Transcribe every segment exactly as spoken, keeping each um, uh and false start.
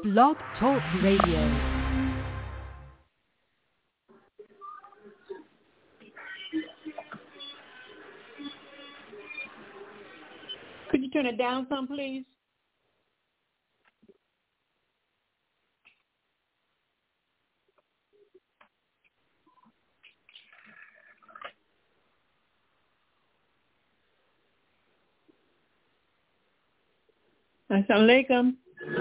Blog Talk Radio. Could you turn it down some, please? Assalamu alaikum.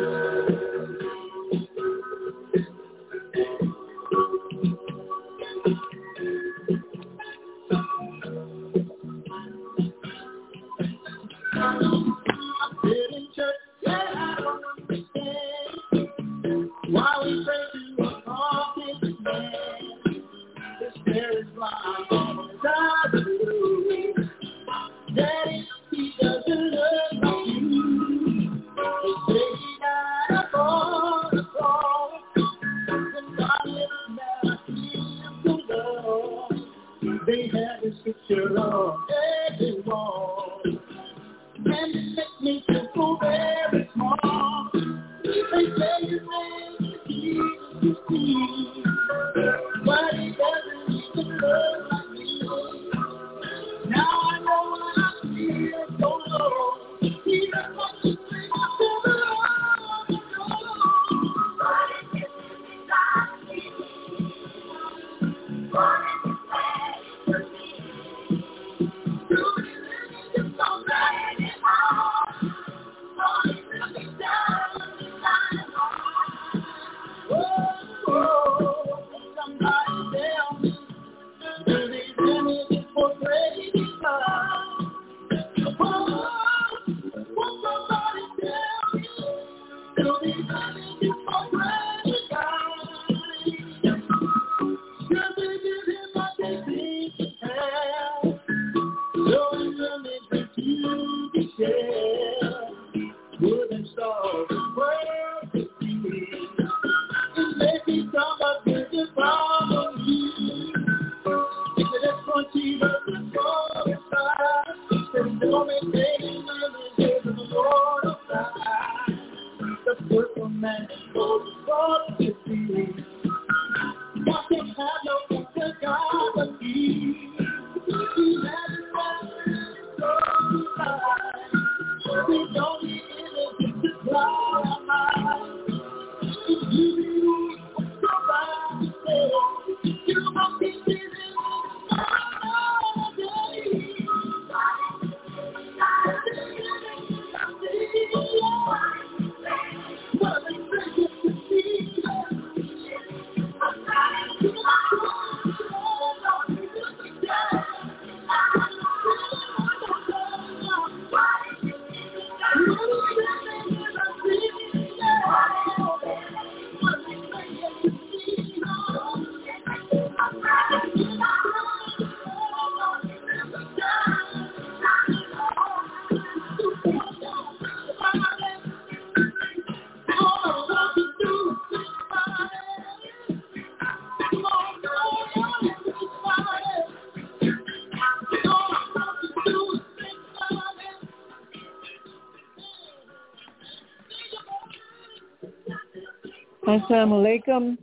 Assalamu alaikum.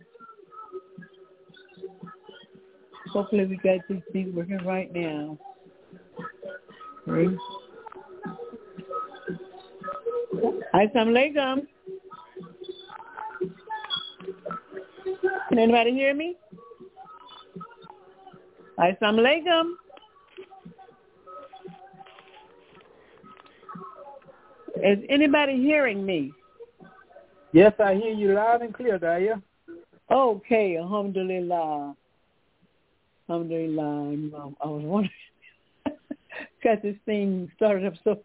Hopefully we got these things working right now. Right. Assalamu alaikum. Can anybody hear me? Assalamu alaikum. Is anybody hearing me? Yes, I hear you loud and clear, Daya. Okay, alhamdulillah. Alhamdulillah. I was wondering, because this thing started up so...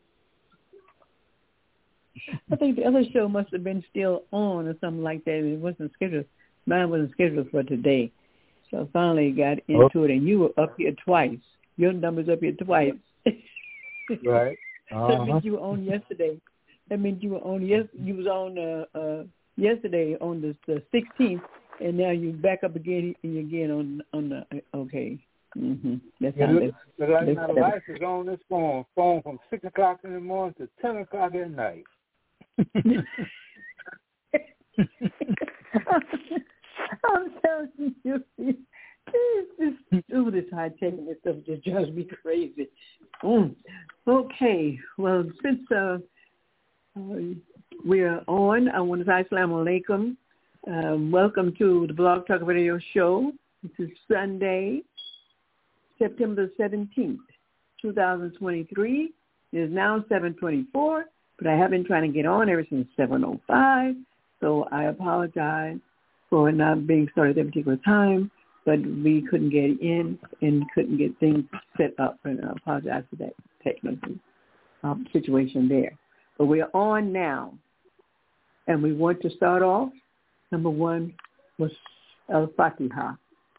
I think the other show must have been still on or something like that. It wasn't scheduled. Mine wasn't scheduled for today. So I finally got into oh. it, and you were up here twice. Your number's up here twice. Right. Uh-huh. That means you were on yesterday. That means you were on yes. You was on uh, uh, yesterday on the, the sixteenth, and now you back up again and again on on the okay. Mm-hmm. That's yeah, how look, they, look like my life is on this phone, phone from six o'clock in the morning to ten o'clock at night. high-tech and this stuff just drives me crazy. Mm. Okay, well, since uh, uh, we're on, I want to say assalamu alaikum. Um, welcome to the Blog Talk Radio Show. This is Sunday, September seventeenth, twenty twenty-three. It is now seven twenty-four, but I have been trying to get on ever since seven oh five, so I apologize for not being started at a particular time, but we couldn't get in and couldn't get things set up, and I apologize for that technical um, situation there. But we're on now, and we want to start off. Number one was Al-Fatiha.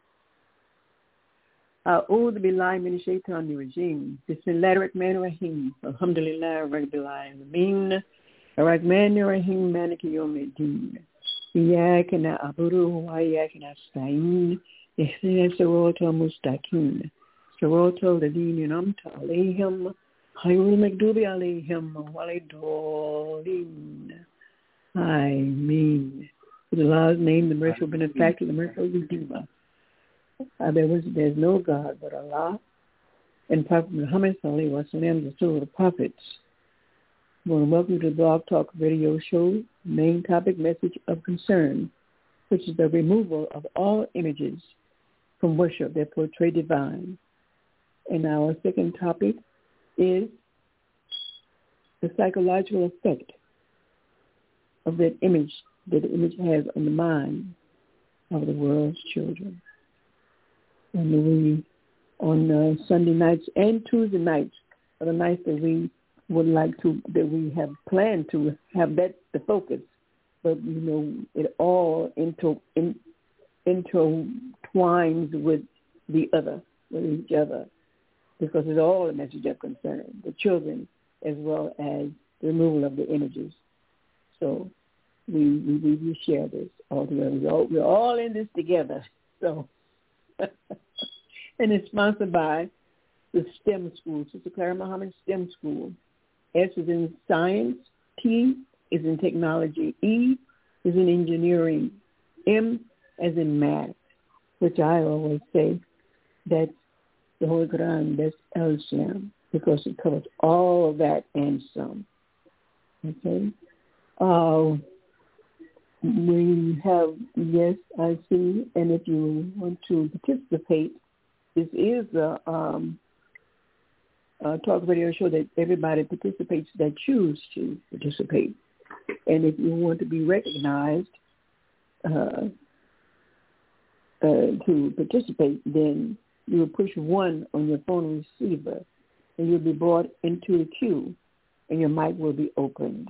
أعوذ بالله من الشيطان الرجيم بسم الله الرحمن الرحيم الحمد لله رب العالمين الرحمن الرحيم مالك يوم الدين إياك نعبد وإياك نستعين اهدنا الصراط المستقيم صراط الذين أنعمت عليهم غير المغضوب عليهم ولا الضالين. Amen. In Allah's name, the merciful benefactor, the merciful redeemer. Uh, there was, there's no God but Allah, and Prophet Muhammad sallallahu alaihi wasallam, the soul of the prophets. I want to welcome to the Blog Talk Radio Show, main topic, message of concern, which is the removal of all images from worship that portray divine. And our second topic is the psychological effect of that image that the image has on the mind of the world's children. And we, on uh, Sunday nights and Tuesday nights, are the nights that we would like to, that we have planned to have that the focus. But, you know, it all into, in, intertwines with the other, with each other, because it's all a message of concern, the children as well as the removal of the images. So we we, we share this all together. We're all, we're all in this together. So. And it's sponsored by the STEM School, Sister Clara Muhammad STEM School. S is in science, T is in technology, E is in engineering, M as in math, which I always say that's the Holy Quran, that's Al-Islam, because it covers all of that and some. Okay? Uh, we have, yes, I see, and if you want to participate, this is a, um, a talk radio show that everybody participates that choose to participate. And if you want to be recognized uh, uh, to participate, then you will push one on your phone receiver, and you'll be brought into the queue, and your mic will be opened.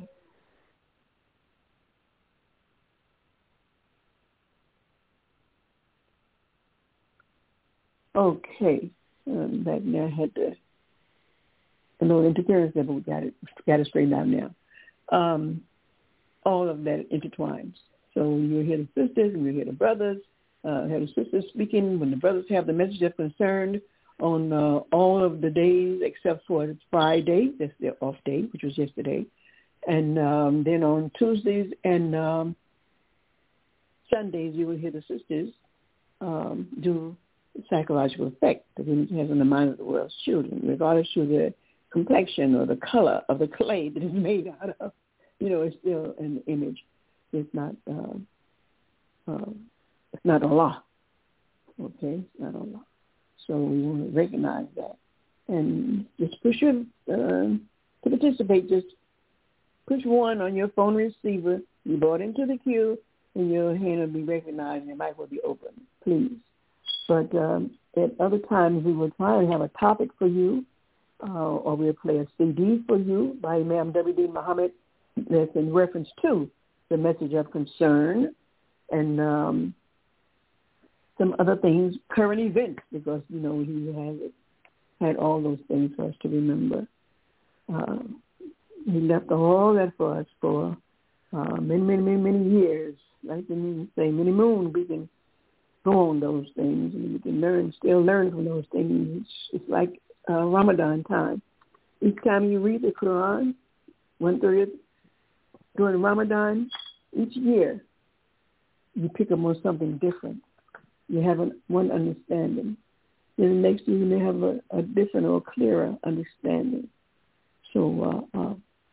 Okay, um, back now I had to, a little interference there, but we got it, got it straightened out now. Um, all of that intertwines. So you'll hear the sisters and you'll hear the brothers, uh, have the sisters speaking when the brothers have the message of concern on uh, all of the days except for Friday, that's their off day, which was yesterday. And um, then on Tuesdays and um, Sundays, you will hear the sisters um, do psychological effect that it has on the mind of the world's children, regardless of the complexion or the color of the clay that it's made out of. You know, it's still an image. It's not. Uh, uh, it's not Allah. Okay, it's not Allah. So we want to recognize that and just push your uh, to participate. Just push one on your phone receiver. You brought into the queue, and your hand will be recognized, and your mic will be open. Please. But um, at other times, we will try and have a topic for you, uh, or we'll play a C D for you by Imam W D Muhammad that's in reference to the message of concern and um, some other things, current events, because, you know, he has had all those things for us to remember. Uh, he left all that for us for uh, many, many, many, many years. Like the say, many moons we can go on those things, and we can learn, still learn from those things. It's, it's like uh, Ramadan time. Each time you read the Quran, one thirtieth during Ramadan, each year you pick up on something different. You have an, one understanding. then the next thing you may have a, a different or clearer understanding. So uh, uh,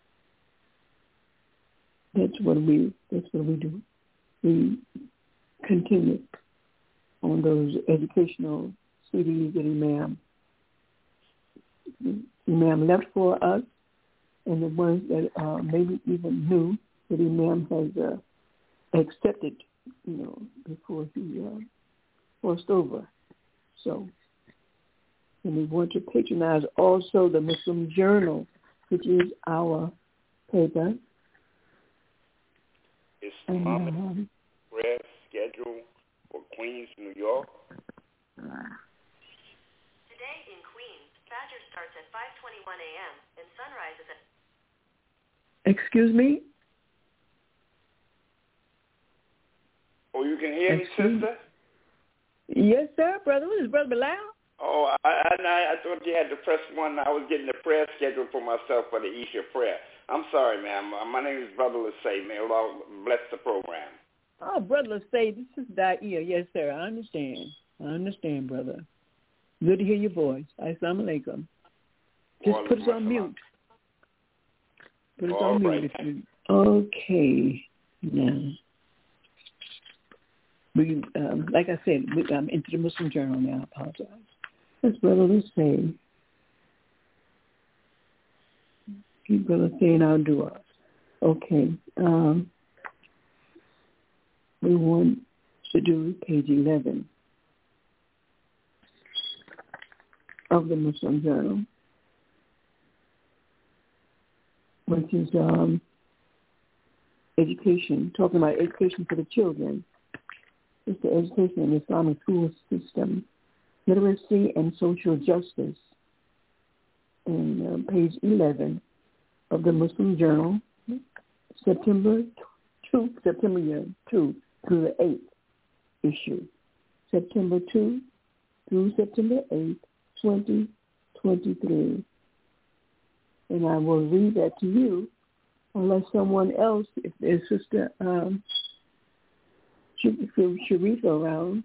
that's what we that's what we do. We continue on those educational C Ds that Imam Imam left for us, and the ones that uh, maybe even new that Imam has uh, accepted, you know, before he uh, crossed over. So, and we want to patronize also the Muslim Journal, which is our paper. It's and, Islamic um, prayer schedule for Queens, New York. Today in Queens, Fajr starts at five twenty-one a.m. and sunrise is at... Excuse me? Oh, you can hear Excuse me, sister? Yes, sir, brother. This is Brother Bilal. Oh, I, I I thought you had to press one. I was getting the prayer schedule for myself for the Isha prayer. I'm sorry, ma'am. My name is Brother Lasay. May Allah bless the program. Oh, Brother Lasay, this is Daia. Yes, sir. I understand. I understand, brother. Good to hear your voice. Assalamu alaikum. Just Wa put us alaikum on assalam. mute. Put us All on right. mute. If you... Okay. Now, we, um, like I said, we, I'm into the Muslim Journal now. I apologize. That's Brother Lasay. Keep Brother Lasay in our du'as. Okay. Um, we want to do page eleven of the Muslim Journal, which is um, education, talking about education for the children. It's the education in the Islamic school system, literacy and social justice. And uh, page eleven of the Muslim Journal, September two, September year two through the eighth issue, September two through September eighth, twenty twenty-three. And I will read that to you, unless someone else, if there's Sister um, Sharifa around,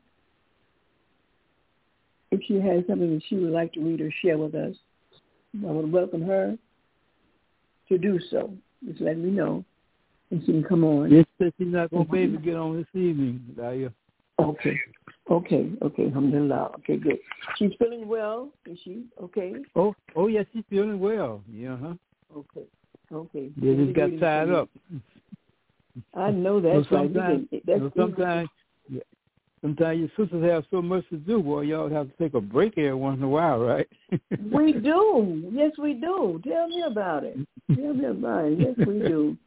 if she has something that she would like to read or share with us, I would welcome her to do so. Just let me know, and she can come on. Yes, but she's not going to be able to get on this evening, Daya. Okay, okay, okay, alhamdulillah. Okay, good. She's feeling well, is she? Okay? Oh, oh, yes, she's feeling well. Yeah, huh? Okay, okay. They just got tied up. I know that's so right. sometimes, Can, that's so sometimes, yeah, sometimes your sisters have so much to do. Well, y'all have to take a break every once in a while, right? We do. Yes, we do. Tell me about it. Tell me about it. Yes, we do.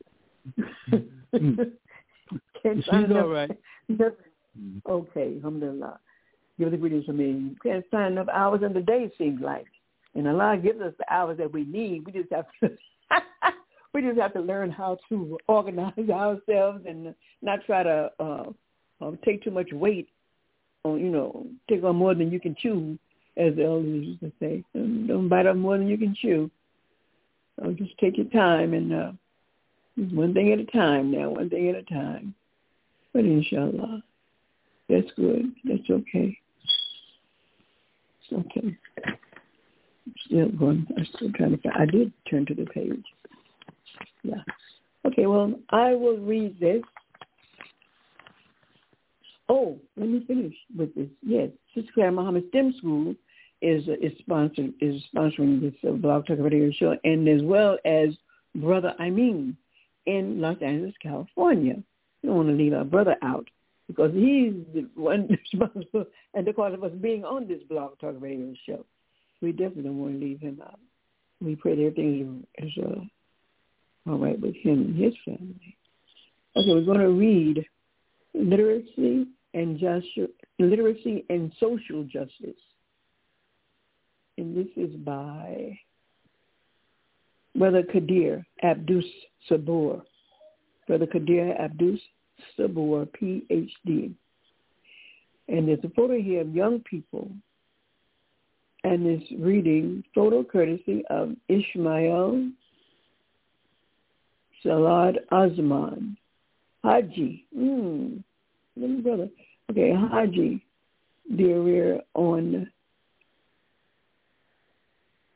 Can't She's all right. Okay, alhamdulillah. Give the greetings from me. You can't find enough hours in the day, it seems like. And Allah gives us the hours that we need. We just have to we just have to learn how to organize ourselves and not try to uh, uh, take too much weight on, you know, take on more than you can chew, as the elders used to say. Don't bite off more than you can chew. So just take your time and uh, one thing at a time now, one thing at a time. But inshallah, that's good. That's okay. It's okay. I'm still going. I'm still trying to find. I did turn to the page. Yeah. Okay, well, I will read this. Oh, let me finish with this. Yes, Sister Claire Muhammad STEM School is is sponsored is sponsoring this uh, Blog Talk Radio show, and as well as Brother Amin in Los Angeles, California. We don't want to leave our brother out because he's the one responsible and the cause of us being on this Blog Talk Radio show. We definitely don't want to leave him out. We pray that everything is, is uh, all right with him and his family. Okay, we're going to read literacy and just literacy and social justice, and this is by Brother Kadir Abdus Sabur. Brother Kadir Abdus Sabur, P H D. And there's a photo here of young people, and it's reading photo courtesy of Ishmael Salad Azman. Haji. Mm. Little brother. Okay, Haji, dear, we're on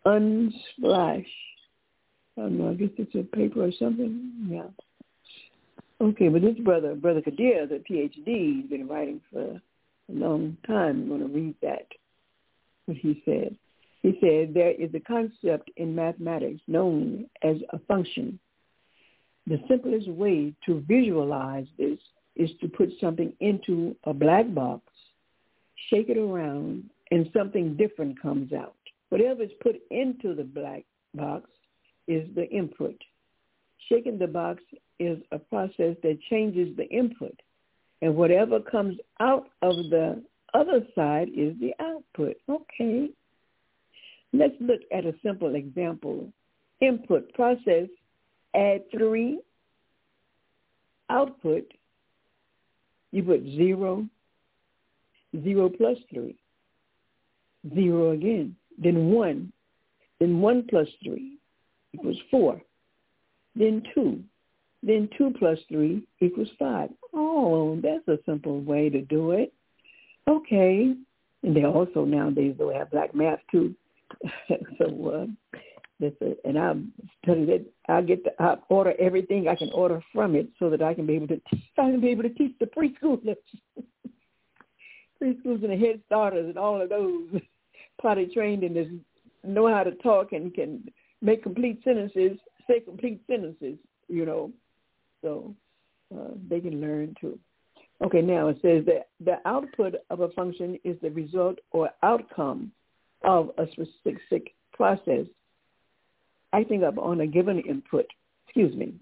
Unsplash. I don't know, I guess it's a paper or something. Yeah. Okay, but this brother, Brother Kadir, the P H D, he's been writing for a long time. I'm going to read that, what he said. He said, there is a concept in mathematics known as a function. The simplest way to visualize this is to put something into a black box, shake it around, and something different comes out. Whatever is put into the black box is the input. Shaking the box is a process that changes the input, and whatever comes out of the other side is the output. Okay. Let's look at a simple example. Input, process, add three. Output, you put zero, zero plus three, zero again, then one, then one plus three equals four, then two, then two plus three equals five. Oh, that's a simple way to do it. Okay. And they also nowadays, though, have black math, too. so, uh, that's a, and I'll tell you that I'll get the, I'll order everything I can order from it so that I can be able to teach, I can be able to teach the preschoolers, preschools and the head starters and all of those potty trained and just know how to talk and can make complete sentences, say complete sentences, you know, so uh, they can learn too. Okay, now it says that the output of a function is the result or outcome of a specific process acting up on a given input. Excuse me.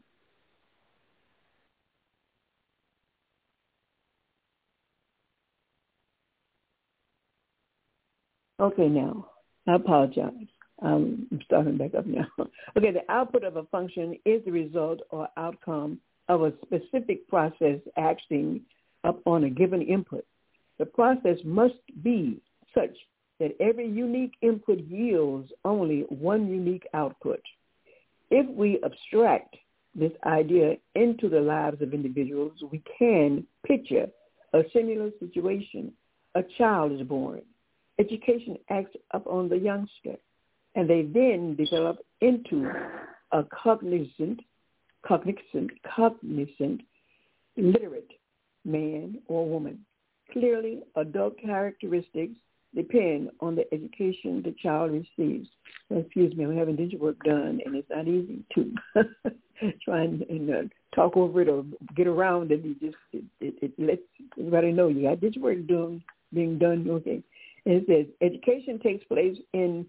Okay, now, I apologize. Um, I'm starting back up now. Okay, the output of a function is the result or outcome of a specific process acting up on a given input. The process must be such that every unique input yields only one unique output. If we abstract this idea into the lives of individuals, we can picture a similar situation. A child is born. Education acts upon the youngster, and they then develop into a cognizant, cognizant, cognizant, literate man or woman. Clearly, adult characteristics depend on the education the child receives. So, excuse me, I'm having digital work done, and it's not easy to try and, and uh, talk over it or get around it. You just it, it, it lets everybody know you got digital work doing, being done. Okay, and it says education takes place in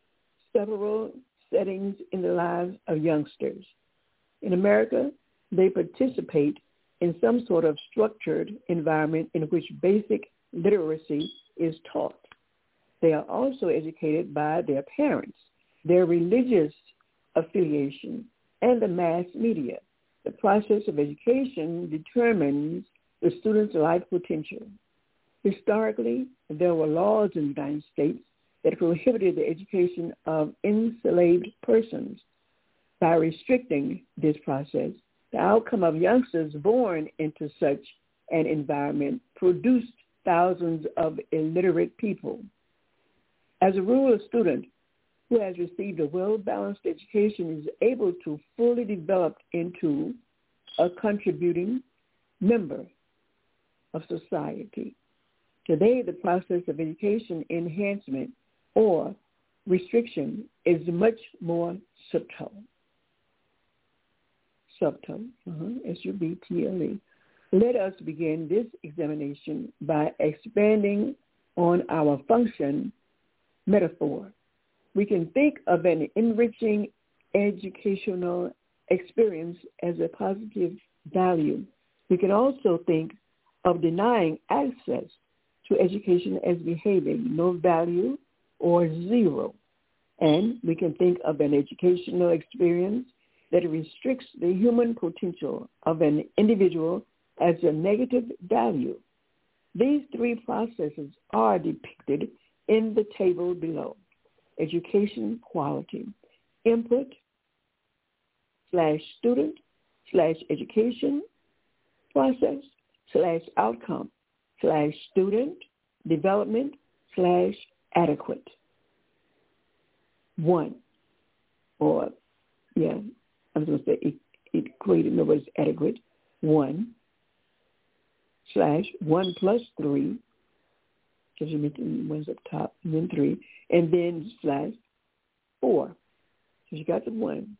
several settings in the lives of youngsters. In America, they participate in some sort of structured environment in which basic literacy is taught. They are also educated by their parents, their religious affiliation, and the mass media. The process of education determines the student's life potential. Historically, there were laws in the United States that prohibited the education of enslaved persons. By restricting this process, the outcome of youngsters born into such an environment produced thousands of illiterate people. As a rule, a student who has received a well-balanced education is able to fully develop into a contributing member of society. Today, the process of education enhancement or restriction is much more subtle. Subtle, uh-huh, S U B T L E. Let us begin this examination by expanding on our function metaphor. We can think of an enriching educational experience as a positive value. We can also think of denying access to education as behaving no value or zero. And we can think of an educational experience that restricts the human potential of an individual as a negative value. These three processes are depicted in the table below. Education quality, input slash student slash education process slash outcome slash student development slash adequate. one, or, yeah, I was going to say it, it equated, no, it's adequate, one, slash one plus three, because you mentioned one's up top, and then three, and then slash four. So you got the one.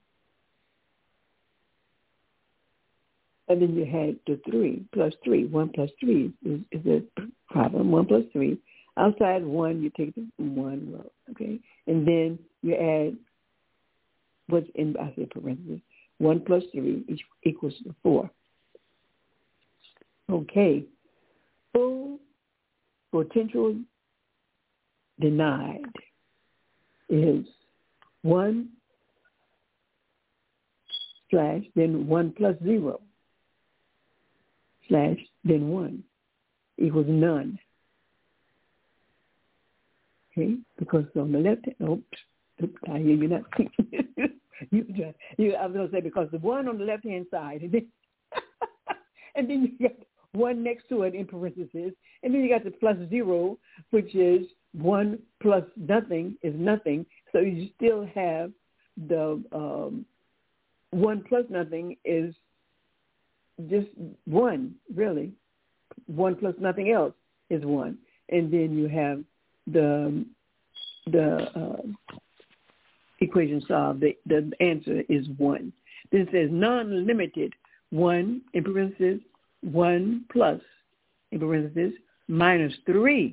And then you had the three plus three. One plus three is, is a problem. One plus three. Outside one, you take the one row, okay? And then you add what's in, I say parentheses, one plus three each equals four. Okay. Full potential denied is one slash then one plus zero slash then one equals none. Okay, because on the left hand, oops, oops I hear you not. you, you, I was going to say because the one on the left hand side, and then, and then you got one next to it in parentheses, and then you got the plus zero, which is one plus nothing is nothing. So you still have the um, one plus nothing is just one, really. One plus nothing else is one, and then you have the the uh, equation solved. The, the answer is one. Then it says non-limited one in parentheses one plus in parentheses minus three.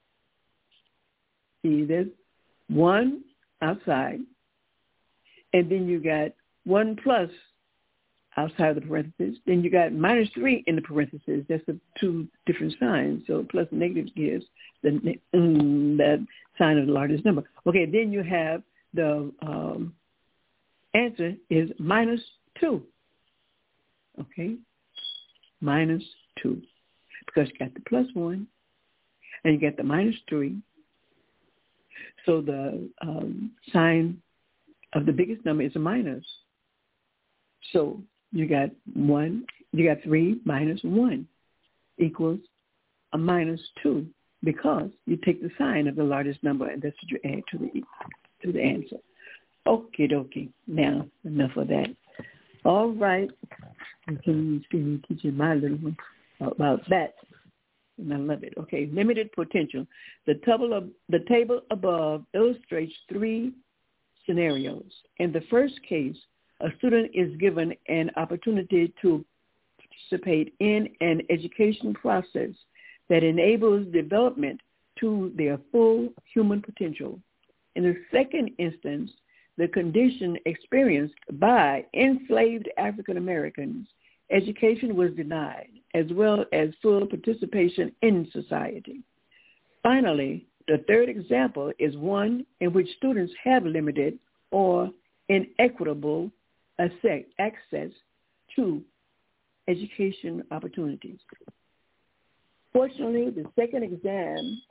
See, there's one outside, and then you got one plus outside of the parentheses. Then you got minus three in the parentheses. That's the two different signs. So plus and negative gives the um, that sign of the largest number. Okay, then you have the um, answer is minus two. Okay, minus two, because you got the plus one and you got the minus three. So the um, sign of the biggest number is a minus. So you got one, you got three minus one equals a minus two, because you take the sign of the largest number and that's what you add to the to the answer. Okie dokie. Now enough of that. All right. I can teach you my little one about that. And I love it. Okay, limited potential. The table of, the table above illustrates three scenarios. In the first case, a student is given an opportunity to participate in an education process that enables development to their full human potential. In the second instance, the condition experienced by enslaved African Americans, education was denied, as well as full participation in society. Finally, the third example is one in which students have limited or inequitable access to education opportunities. Fortunately, the second exam,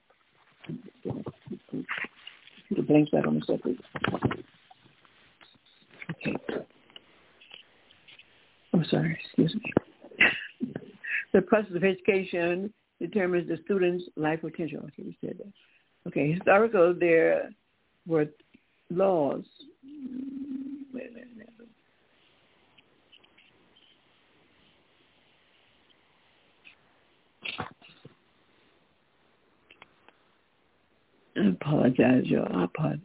the blank back on the surface. Okay. I'm sorry, excuse me. The process of education determines the student's life potential. Okay, we said that. Okay, historical, there were laws. Wait a minute. I apologize, y'all. I apologize.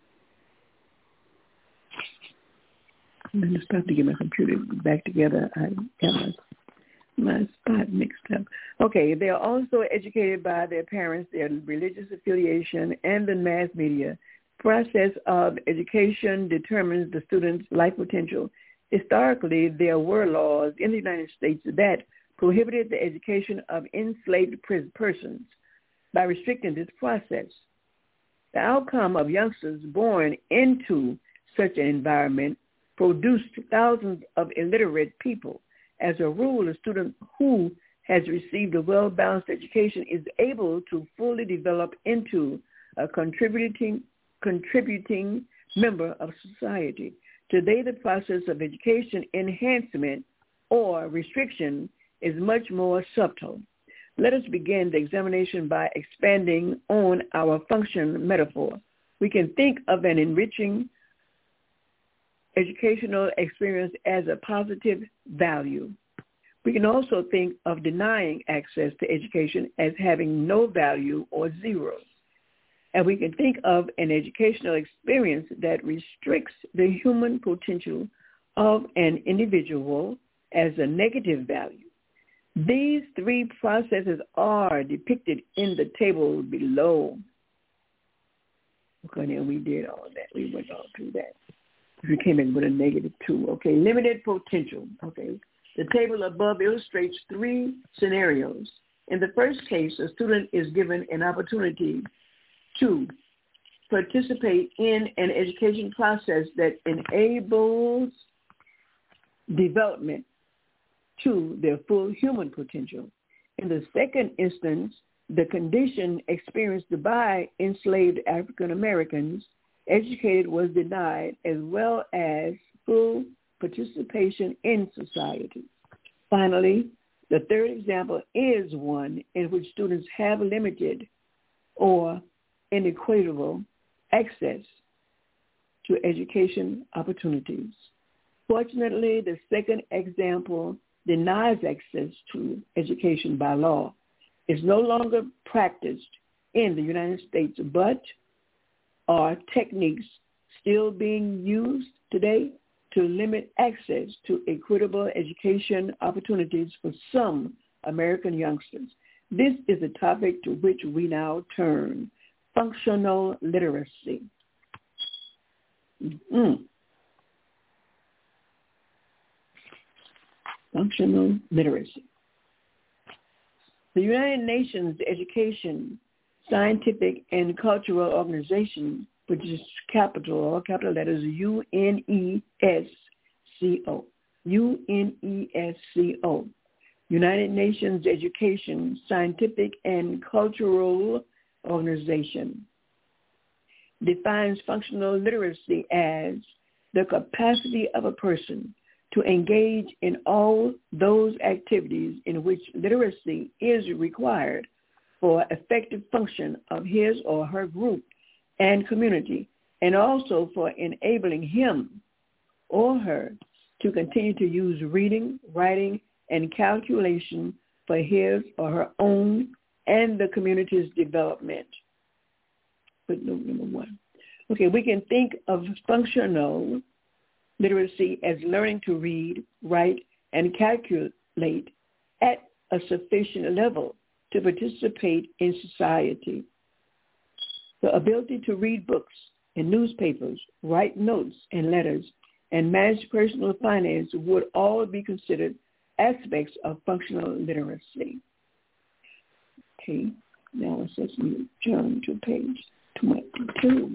I'm just about to get my computer back together. I got my, my spot mixed up. Okay, they are also educated by their parents, their religious affiliation, and the mass media. Process of education determines the student's life potential. Historically, there were laws in the United States that prohibited the education of enslaved persons by restricting this process. The outcome of youngsters born into such an environment produced thousands of illiterate people. As a rule, a student who has received a well-balanced education is able to fully develop into a contributing contributing member of society. Today, the process of education enhancement or restriction is much more subtle. Let us begin the examination by expanding on our function metaphor. We can think of an enriching educational experience as a positive value. We can also think of denying access to education as having no value or zero. And we can think of an educational experience that restricts the human potential of an individual as a negative value. These three processes are depicted in the table below. Okay, now we did all that. We went all through that. We came in with a negative two. Okay, limited potential. Okay, the table above illustrates three scenarios. In the first case, a student is given an opportunity to participate in an education process that enables development to their full human potential. In the second instance, the condition experienced by enslaved African Americans educated was denied, as well as full participation in society. Finally, the third example is one in which students have limited or inequitable access to education opportunities. Fortunately, the second example denies access to education by law. Is no longer practiced in the United States, but are techniques still being used today to limit access to equitable education opportunities for some American youngsters. This is a topic to which we now turn, functional literacy. Mm-hmm. Functional literacy. The United Nations Education, Scientific, and Cultural Organization, which is capital, all capital letters, U N E S C O, U N E S C O, United Nations Education, Scientific, and Cultural Organization, defines functional literacy as the capacity of a person to engage in all those activities in which literacy is required for effective function of his or her group and community, and also for enabling him or her to continue to use reading, writing, and calculation for his or her own and the community's development. Footnote number one. Okay, we can think of functional literacy as learning to read, write, and calculate at a sufficient level to participate in society. The ability to read books and newspapers, write notes and letters, and manage personal finance would all be considered aspects of functional literacy. Okay, now let's just turn to page twenty-two.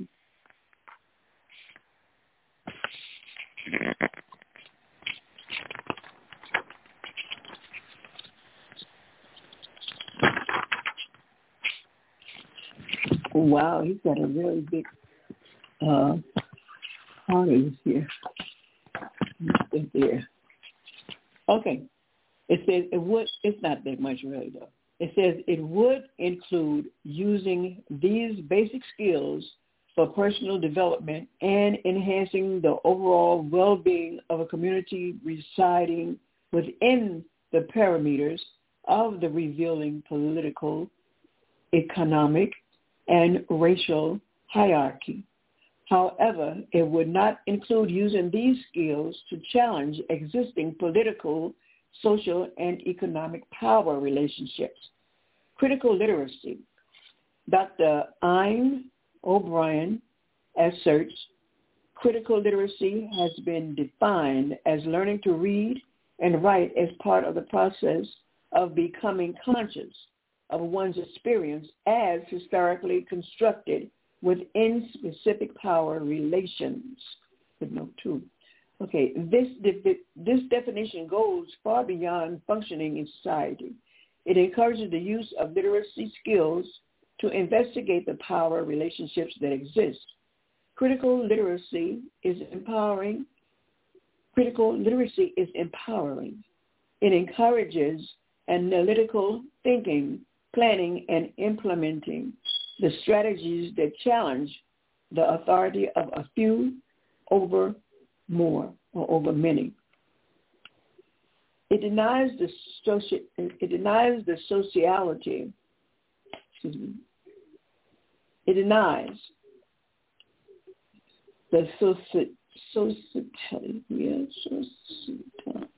Wow, he's got a really big uh, audience here. There. Okay. It says it would, it's not that much really though. It says it would include using these basic skills for personal development and enhancing the overall well-being of a community residing within the parameters of the revealing political, economic, and racial hierarchy. However, it would not include using these skills to challenge existing political, social, and economic power relationships. Critical literacy. Doctor Ian O'Brien asserts critical literacy has been defined as learning to read and write as part of the process of becoming conscious of one's experience as historically constructed within specific power relations. Footnote two. Okay, this, de- this definition goes far beyond functioning in society. It encourages the use of literacy skills to investigate the power relationships that exist. Critical literacy is empowering. Critical literacy is empowering. It encourages analytical thinking, planning, and implementing the strategies that challenge the authority of a few over more or over many. It denies the soci- it denies the sociality. Excuse me. It denies the soci- sociality. Yeah, sociality.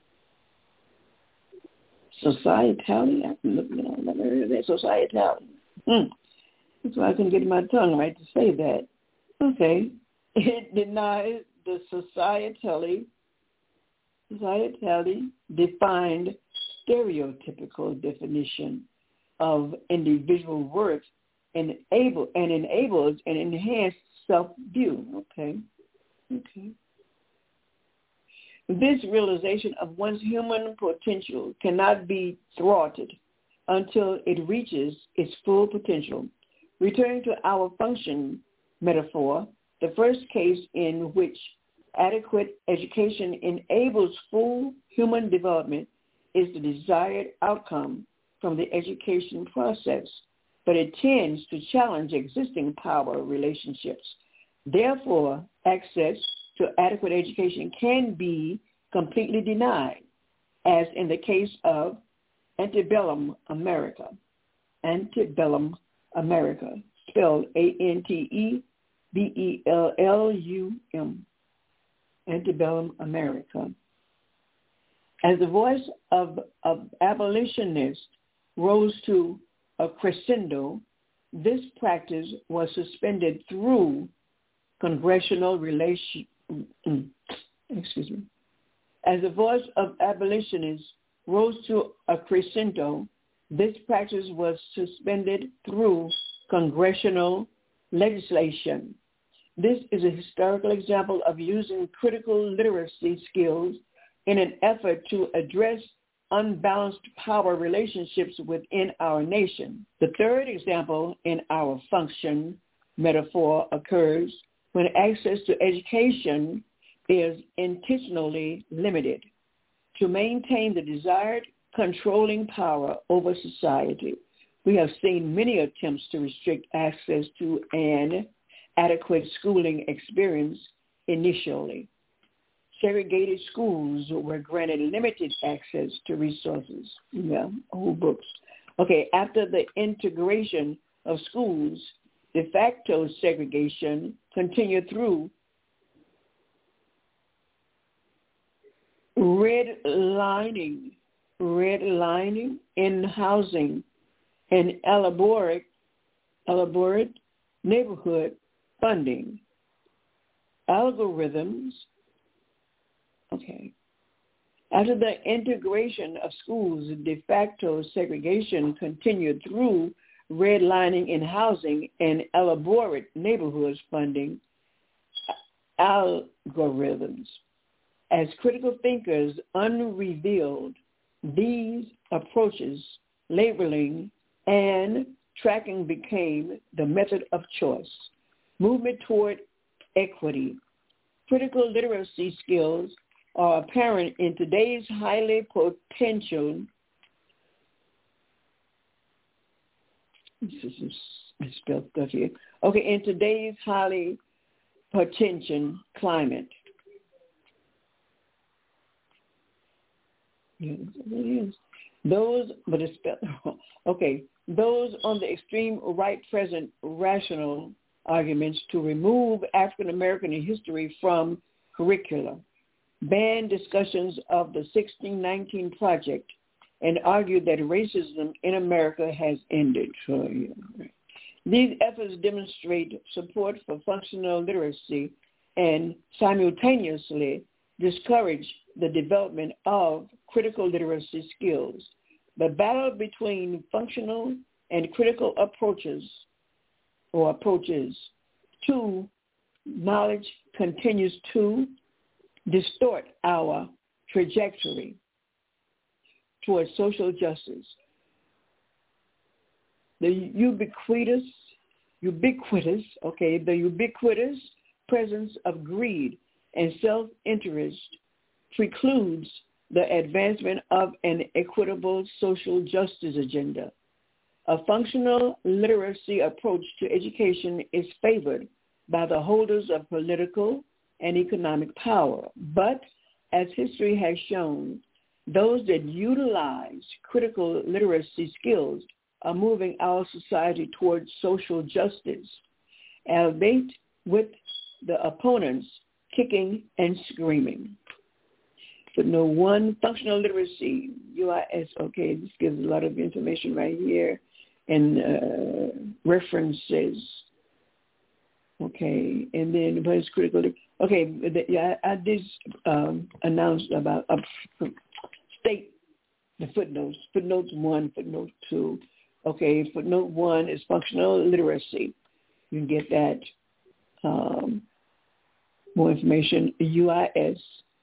Societality. I can look it up. I've never heard of that. Societality. Hmm. That's why I couldn't get my tongue right to say that. Okay. It denies the societally, societally defined stereotypical definition of individual worth and able and enables an enhanced self-view. Okay. Okay. This realization of one's human potential cannot be thwarted until it reaches its full potential. Returning to our function metaphor, the first case in which adequate education enables full human development is the desired outcome from the education process, but it tends to challenge existing power relationships. Therefore, access to adequate education can be completely denied, as in the case of antebellum America. Antebellum America, spelled A N T E B E L L U M, antebellum America. As the voice of, of abolitionists rose to a crescendo, this practice was suspended through congressional relation. Excuse me. As the voice of abolitionists rose to a crescendo, this practice was suspended through congressional legislation. This is a historical example of using critical literacy skills in an effort to address unbalanced power relationships within our nation. The third example in our function metaphor occurs when access to education is intentionally limited to maintain the desired controlling power over society. We have seen many attempts to restrict access to an adequate schooling experience initially. Segregated schools were granted limited access to resources. Yeah, whole books. Okay, after the integration of schools, de facto segregation continued through redlining, redlining in housing and elaborate, elaborate neighborhood funding, algorithms. Okay. After the integration of schools, de facto segregation continued through redlining in housing and elaborate neighborhoods funding, algorithms. As critical thinkers unrevealed these approaches, labeling and tracking became the method of choice. Movement toward equity. Critical literacy skills are apparent in today's highly potential, this is spelled stuff here. Okay, in today's highly potential climate. Yes, it is. Those, but it's spelled, okay, those on the extreme right present rational arguments to remove African American history from curricula, ban discussions of the sixteen nineteen Project, and argue that racism in America has ended. So, yeah, right. These efforts demonstrate support for functional literacy and simultaneously discourage the development of critical literacy skills. The battle between functional and critical approaches or approaches to knowledge continues to distort our trajectory towards social justice. The ubiquitous, ubiquitous, okay, the ubiquitous presence of greed and self-interest precludes the advancement of an equitable social justice agenda. A functional literacy approach to education is favored by the holders of political and economic power. But as history has shown, those that utilize critical literacy skills are moving our society towards social justice, albeit with the opponents kicking and screaming. But no one, functional literacy, U I S, okay, this gives a lot of information right here and uh, references. Okay, and then what is critical? Okay, the, yeah, I, I did um, announce about uh, state the footnotes. Footnotes one, footnote two. Okay, footnote one is functional literacy. You can get that. Um, more information, U I S,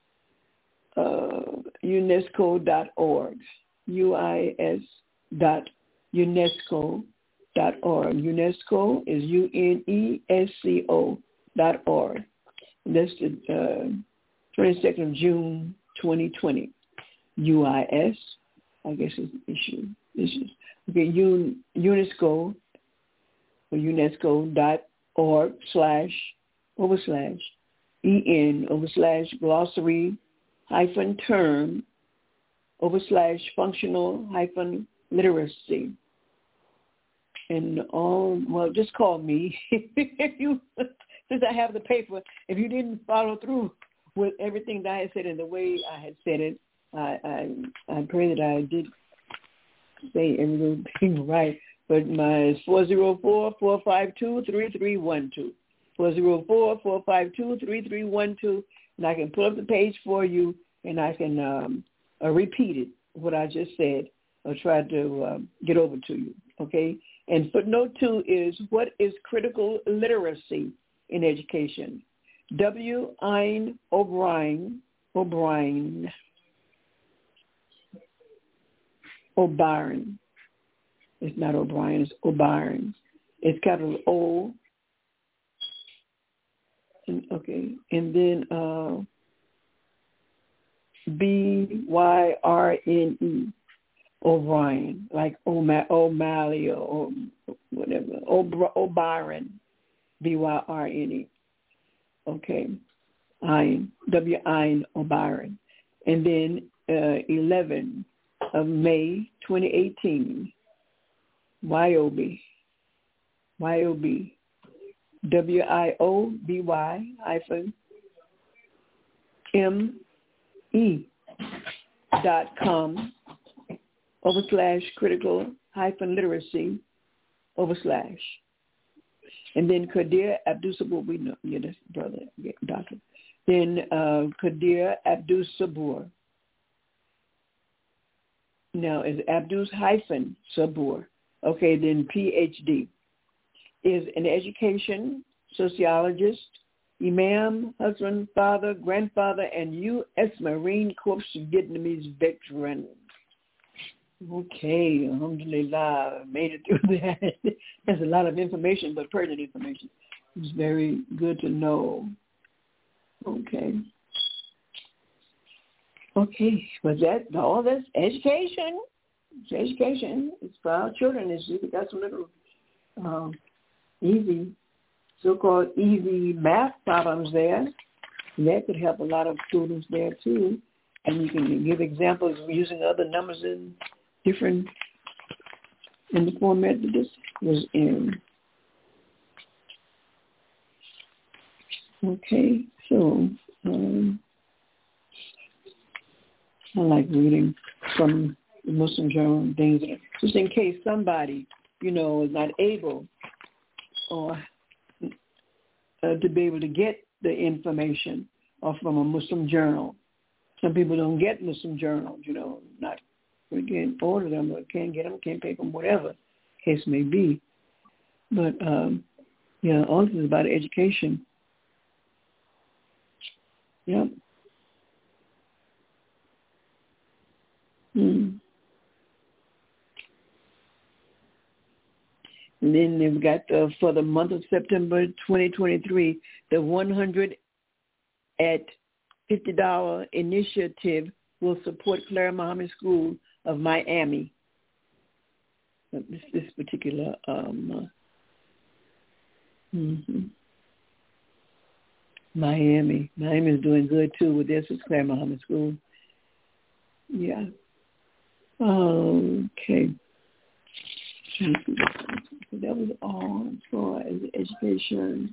uh, UNESCO dot org, U I S dot UNESCO dot org. UNESCO is U N E S C O dot org. That's the uh, twenty-second of June, twenty twenty. U I S, I guess is the issue. Issues. Okay, Un, UNESCO, or UNESCO dot org slash over slash en over slash glossary hyphen term over slash functional hyphen literacy. And all, well, just call me. if you, since I have the paper, if you didn't follow through with everything that I had said and the way I had said it, I I, I pray that I did say everything right. But my is four oh four, four five two, three three one two. four oh four, four five two, three three one two. And I can pull up the page for you, and I can um, uh, repeat it, what I just said, or try to um, get over to you, okay? And footnote two is, what is critical literacy in education? W. Ein O'Brien, O'Brien, O'Brien. It's not O'Brien, it's O'Brien. It's capital O. And, okay, and then uh, B Y R N E, O'Brien, like O'Ma- O'Malley or whatever, O'Brien, B Y R N E. Okay, Ein, W Ein O'Brien. And then uh, eleven of May twenty eighteen, Y O B, Y O B. W I O B Y hyphen M E dot com over slash critical hyphen literacy over slash. And then Qadir Abdul-Sabur, we know, yeah, that's brother, yeah, doctor. Then uh, Qadir Abdul-Sabur. Now is Abdul's hyphen Sabur. Okay, then P H D. Is an education, sociologist, imam, husband, father, grandfather, and U S Marine Corps Vietnamese veteran. Okay, alhamdulillah, made it through that. That's a lot of information, but pertinent information. It's very good to know. Okay. Okay, but that, all this education, it's education. It's for our children. It's, we got some little um, easy, so-called easy math problems there. And that could help a lot of students there too. And you can give examples using other numbers in different, in the format that this was in. Okay, so um, I like reading from the Muslim Journal and things, just in case somebody, you know, is not able or uh, to be able to get the information or from a Muslim journal. Some people don't get Muslim journals, you know, not, we can't order them or can't get them, can't pay them, whatever case may be. But, um, yeah, all this is about education. Yep. Hmm. And then they've got uh, for the month of September twenty twenty-three, the one hundred at fifty dollars initiative will support Clara Muhammad School of Miami. This, this particular, um, uh, mm-hmm. Miami. Miami is doing good, too, with their Sister Claire Muhammad School. Yeah. Okay. So that was all for education.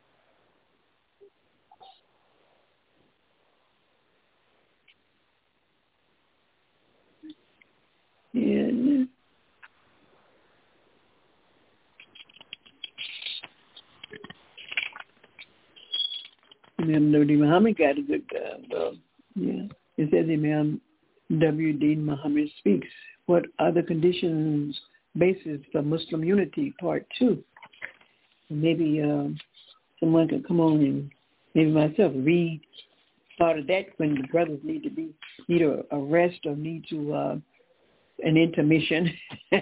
And Imam W D Muhammad got a good, uh, well, yeah. It says Imam W D Muhammad speaks. What are the conditions, basis for Muslim unity, part two? Maybe uh, someone could come on and maybe myself read part of that when the brothers need to be need a, a rest or need to uh, an intermission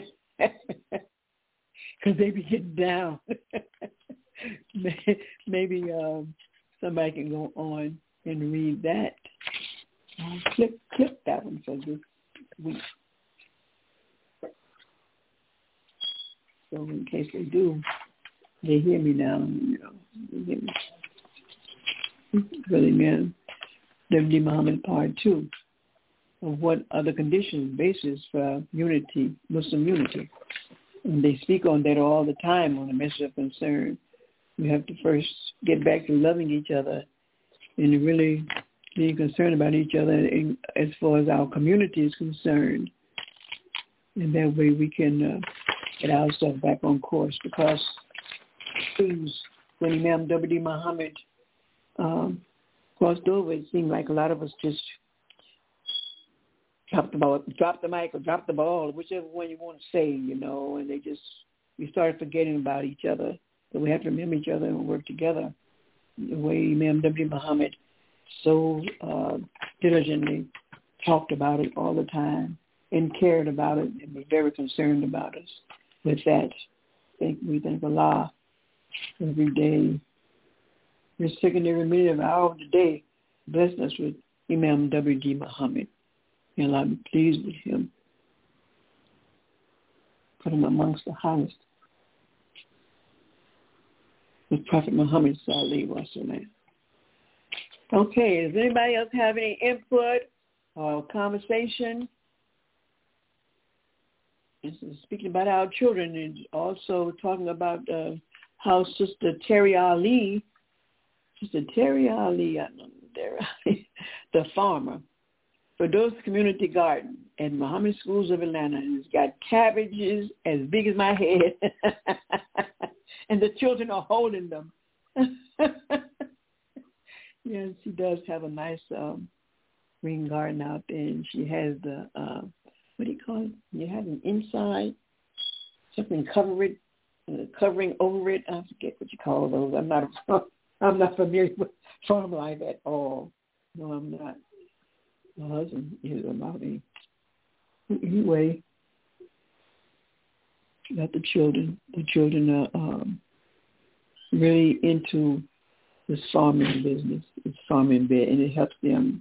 because they be getting down. Maybe um, somebody can go on and read that. I'll clip clip that one for this week. So in case they do, they hear me now. You know, they hear me. Really, man. W D Muhammad part two of what are the conditions, basis for unity, Muslim unity. And they speak on that all the time on the message of concern. We have to first get back to loving each other and really being concerned about each other in, as far as our community is concerned. And that way we can uh, get ourselves back on course, because things, when Imam W D Muhammad um, crossed over, it seemed like a lot of us just dropped the ball, dropped the mic or dropped the ball, whichever one you want to say, you know, and they just, we started forgetting about each other. So we have to remember each other and work together. The way Imam W D Muhammad so uh, diligently talked about it all the time and cared about it and was very concerned about us. With that, thank, we thank Allah every day. This second every minute of hour of the day, bless us with Imam W D Muhammad. And Allah be pleased with him. Put him amongst the highest. With Prophet Muhammad sallallahu alaihi wasallam. Okay, does anybody else have any input or conversation? This is speaking about our children and also talking about uh, how Sister Terry Ali, Sister Terry Ali, I don't know, Terry Ali, the farmer, for those community garden at Muhammad Schools of Atlanta, and it's got cabbages as big as my head, and the children are holding them. Yes, she does have a nice um, green garden out there, and she has the, uh, what do you call it? You have an inside, something cover it, uh, covering over it. I forget what you call those. I'm not, I'm not familiar with farm life at all. No, I'm not. My husband is about me. Anyway, got the children. The children are um, really into this farming business. It's farming bit, and it helps them.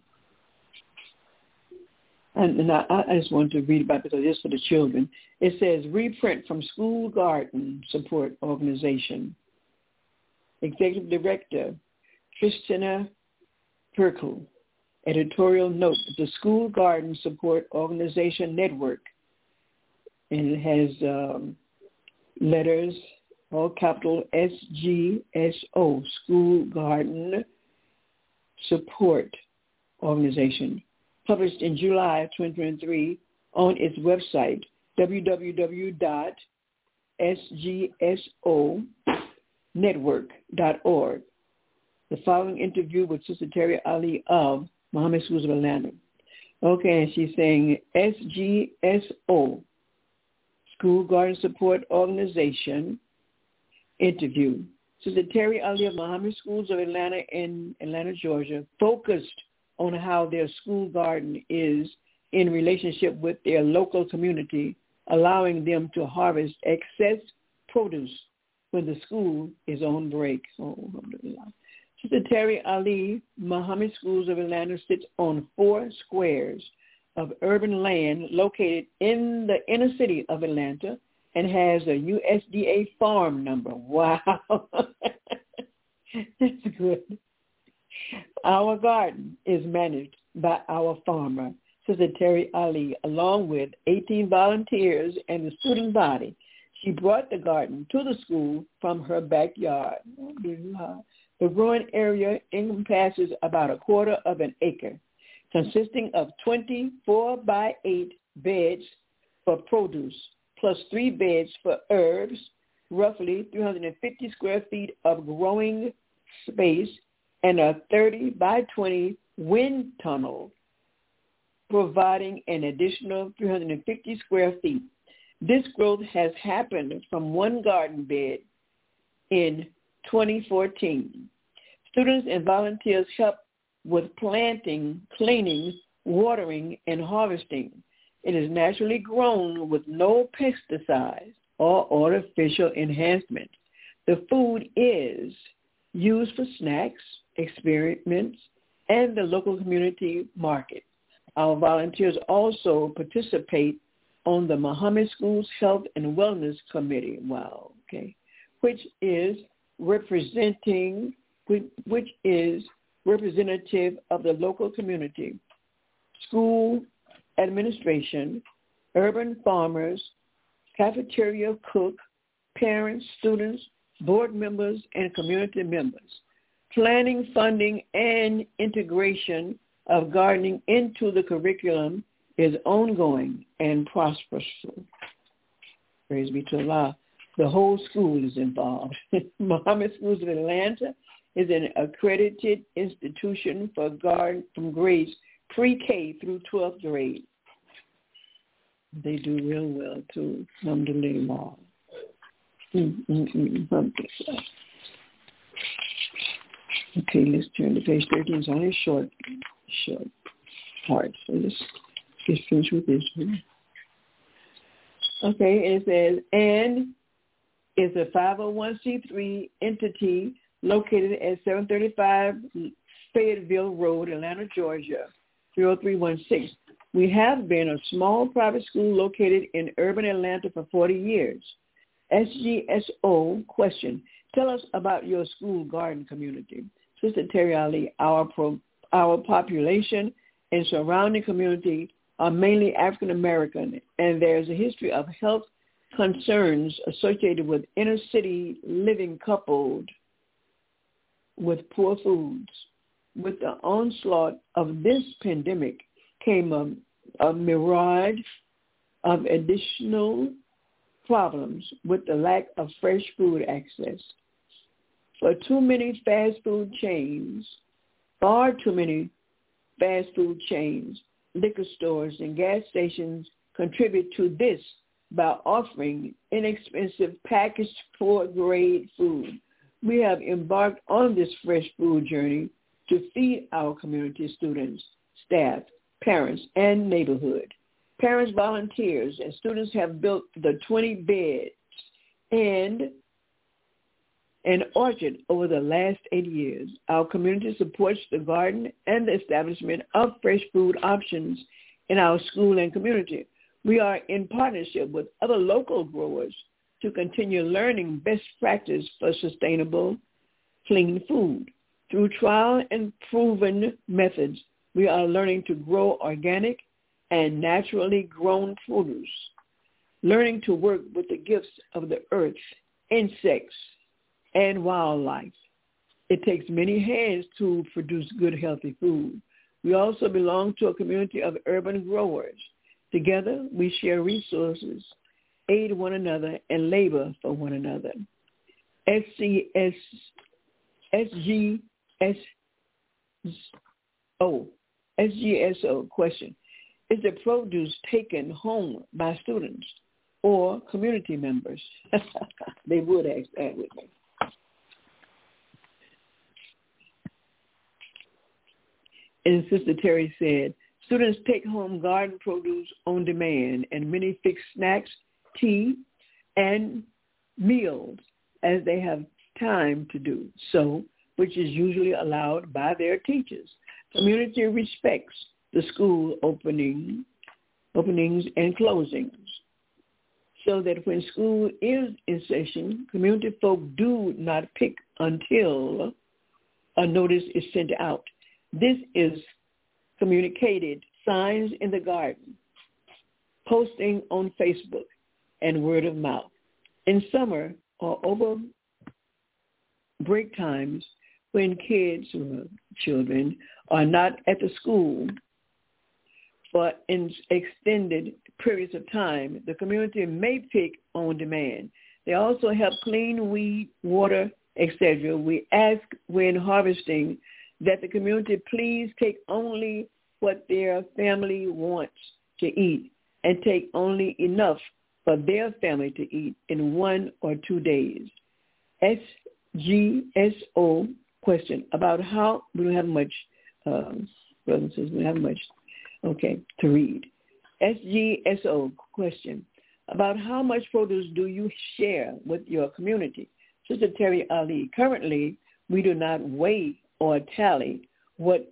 And, and I, I just wanted to read about it because it's for the children. It says, reprint from School Garden Support Organization. Executive Director, Christina Perkel. Editorial note, the School Garden Support Organization Network. And it has um, letters, all capital S G S O, School Garden Support Organization, published in July twenty twenty-three on its website, w w w dot s g s o network dot org. The following interview with Sister Terry Ali of Muhammad Schools of Atlanta. Okay, and she's saying S G S O, School Garden Support Organization, interview. Sister Terry Ali of Muhammad Schools of Atlanta in Atlanta, Georgia, focused on how their school garden is in relationship with their local community, allowing them to harvest excess produce when the school is on break. Oh, alhamdulillah. Sister Terry Ali, Muhammad Schools of Atlanta, sits on four squares of urban land located in the inner city of Atlanta and has a U S D A farm number. Wow. That's good. Our garden is managed by our farmer, Sister Terry Ali, along with eighteen volunteers and the student body. She brought the garden to the school from her backyard. The growing area encompasses about a quarter of an acre, consisting of twenty-four by eight beds for produce, plus three beds for herbs, roughly three hundred fifty square feet of growing space, and a thirty by twenty wind tunnel, providing an additional three hundred fifty square feet. This growth has happened from one garden bed in twenty fourteen. Students and volunteers help with planting, cleaning, watering, and harvesting. It is naturally grown with no pesticides or artificial enhancement. The food is used for snacks, experiments, and the local community market. Our volunteers also participate on the Muhammad Schools Health and Wellness Committee, wow, okay, which is representing, which is representative of the local community, school administration, urban farmers, cafeteria cook, parents, students, board members, and community members. Planning, funding, and integration of gardening into the curriculum is ongoing and prosperous. Praise be to Allah. The whole school is involved. Muhammad Schools of Atlanta is an accredited institution for garden from grades pre-K through twelfth grade. They do real well too. Alhamdulillah. Mm-mm-mm. Okay, let's turn to page thirteen. It's only a short, short part. So let's get finished with this one. Okay, and it says, and is a five oh one c three entity located at seven thirty-five Fayetteville Road, Atlanta, Georgia, three oh three one six. We have been a small private school located in urban Atlanta for forty years. S G S O question, tell us about your school garden community. Sister Terry Ali, our, pro, our population and surrounding community are mainly African American, and there's a history of health concerns associated with inner city living coupled with poor foods. With the onslaught of this pandemic came a, a myriad of additional problems with the lack of fresh food access. For too many fast food chains, far too many fast food chains, liquor stores, and gas stations contribute to this by offering inexpensive packaged poor-grade food. We have embarked on this fresh food journey to feed our community students, staff, parents, and neighborhood. Parents, volunteers, and students have built the twenty beds and an orchard over the last eight years. Our community supports the garden and the establishment of fresh food options in our school and community. We are in partnership with other local growers to continue learning best practice for sustainable, clean food. Through trial and proven methods, we are learning to grow organic and naturally grown produce, learning to work with the gifts of the earth, insects, and wildlife. It takes many hands to produce good, healthy food. We also belong to a community of urban growers. Together, we share resources, aid one another, and labor for one another. S C S, S G S O, S G S O question. Is the produce taken home by students or community members? They would ask that with me. And Sister Terry said, students take home garden produce on demand and many fix snacks, tea, and meals as they have time to do so, which is usually allowed by their teachers. Community respects the school opening, openings and closings, so that when school is in session, community folk do not pick until a notice is sent out. This is communicated, signs in the garden, posting on Facebook, and word of mouth. In summer or over break times, when kids or children are not at the school for in extended periods of time, the community may pick on demand. They also help clean, weed, water, et cetera. We ask when harvesting that the community please take only what their family wants to eat and take only enough for their family to eat in one or two days. S G S O question about how, we don't have much, uh, brothers and sisters, we don't have much, okay, to read. S G S O question about how much produce do you share with your community? Sister Terry Ali, currently we do not weigh or tally what,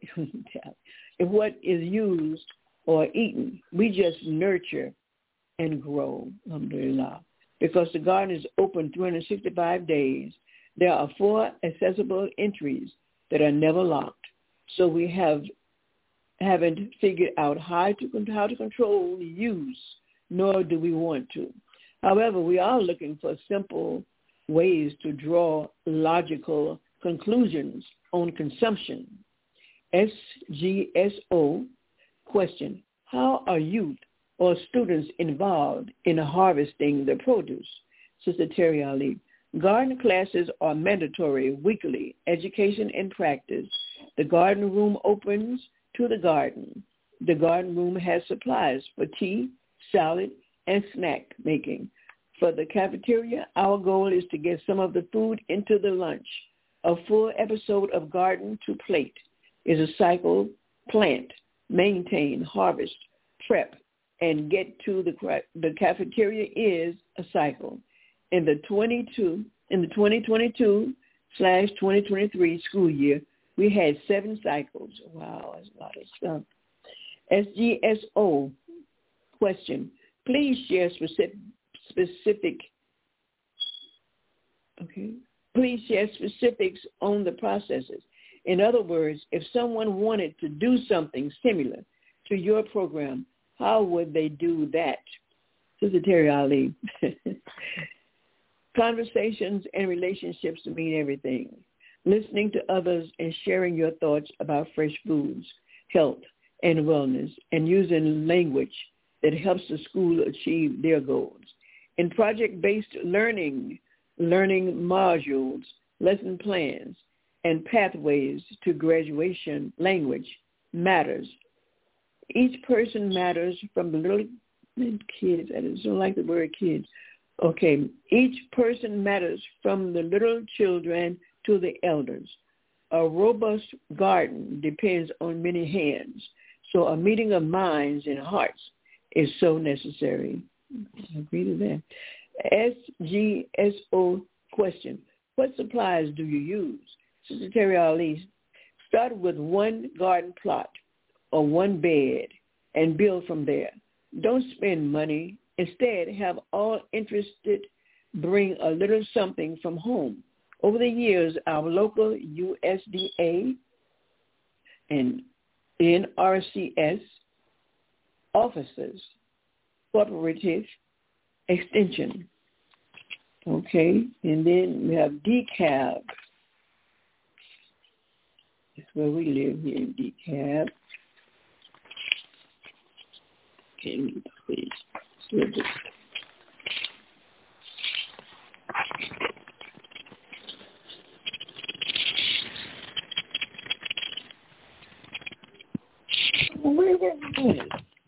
what is used or eaten. We just nurture and grow, alhamdulillah. Because the garden is open three hundred sixty-five days, there are four accessible entries that are never locked. So we have, haven't figured out how to, how to control the use, nor do we want to. However, we are looking for simple ways to draw logical conclusions on consumption. S G S O question, how are youth or students involved in harvesting the produce? Sister Terry Ali, garden classes are mandatory weekly, education and practice. The garden room opens to the garden. The garden room has supplies for tea, salad, and snack making. For the cafeteria, our goal is to get some of the food into the lunch. A full episode of Garden to Plate is a cycle: plant, maintain, harvest, prep, and get to the the cafeteria is a cycle. In the twenty-two in the twenty twenty-two slash twenty twenty-three school year, we had seven cycles. Wow, that's a lot of stuff. S G S O question: please share specific specific. Okay. Please share specifics on the processes. In other words, if someone wanted to do something similar to your program, how would they do that? Sister Terry Ali. Conversations and relationships mean everything. Listening to others and sharing your thoughts about fresh foods, health, and wellness, and using language that helps the school achieve their goals. In project-based learning, learning modules, lesson plans, and pathways to graduation, language matters. Each person matters, from the little kids, I don't like the word kids. Okay, each person matters, from the little children to the elders. A robust garden depends on many hands, so a meeting of minds and hearts is so necessary. I agree to that. S G S O question, what supplies do you use? Sister Terry Ali, start with one garden plot or one bed and build from there. Don't spend money. Instead, have all interested bring a little something from home. Over the years, our local U S D A and N R C S offices, cooperative extension. Okay, and then we have D C A B. That's where we live here in D C A B. Okay, please. Where was it?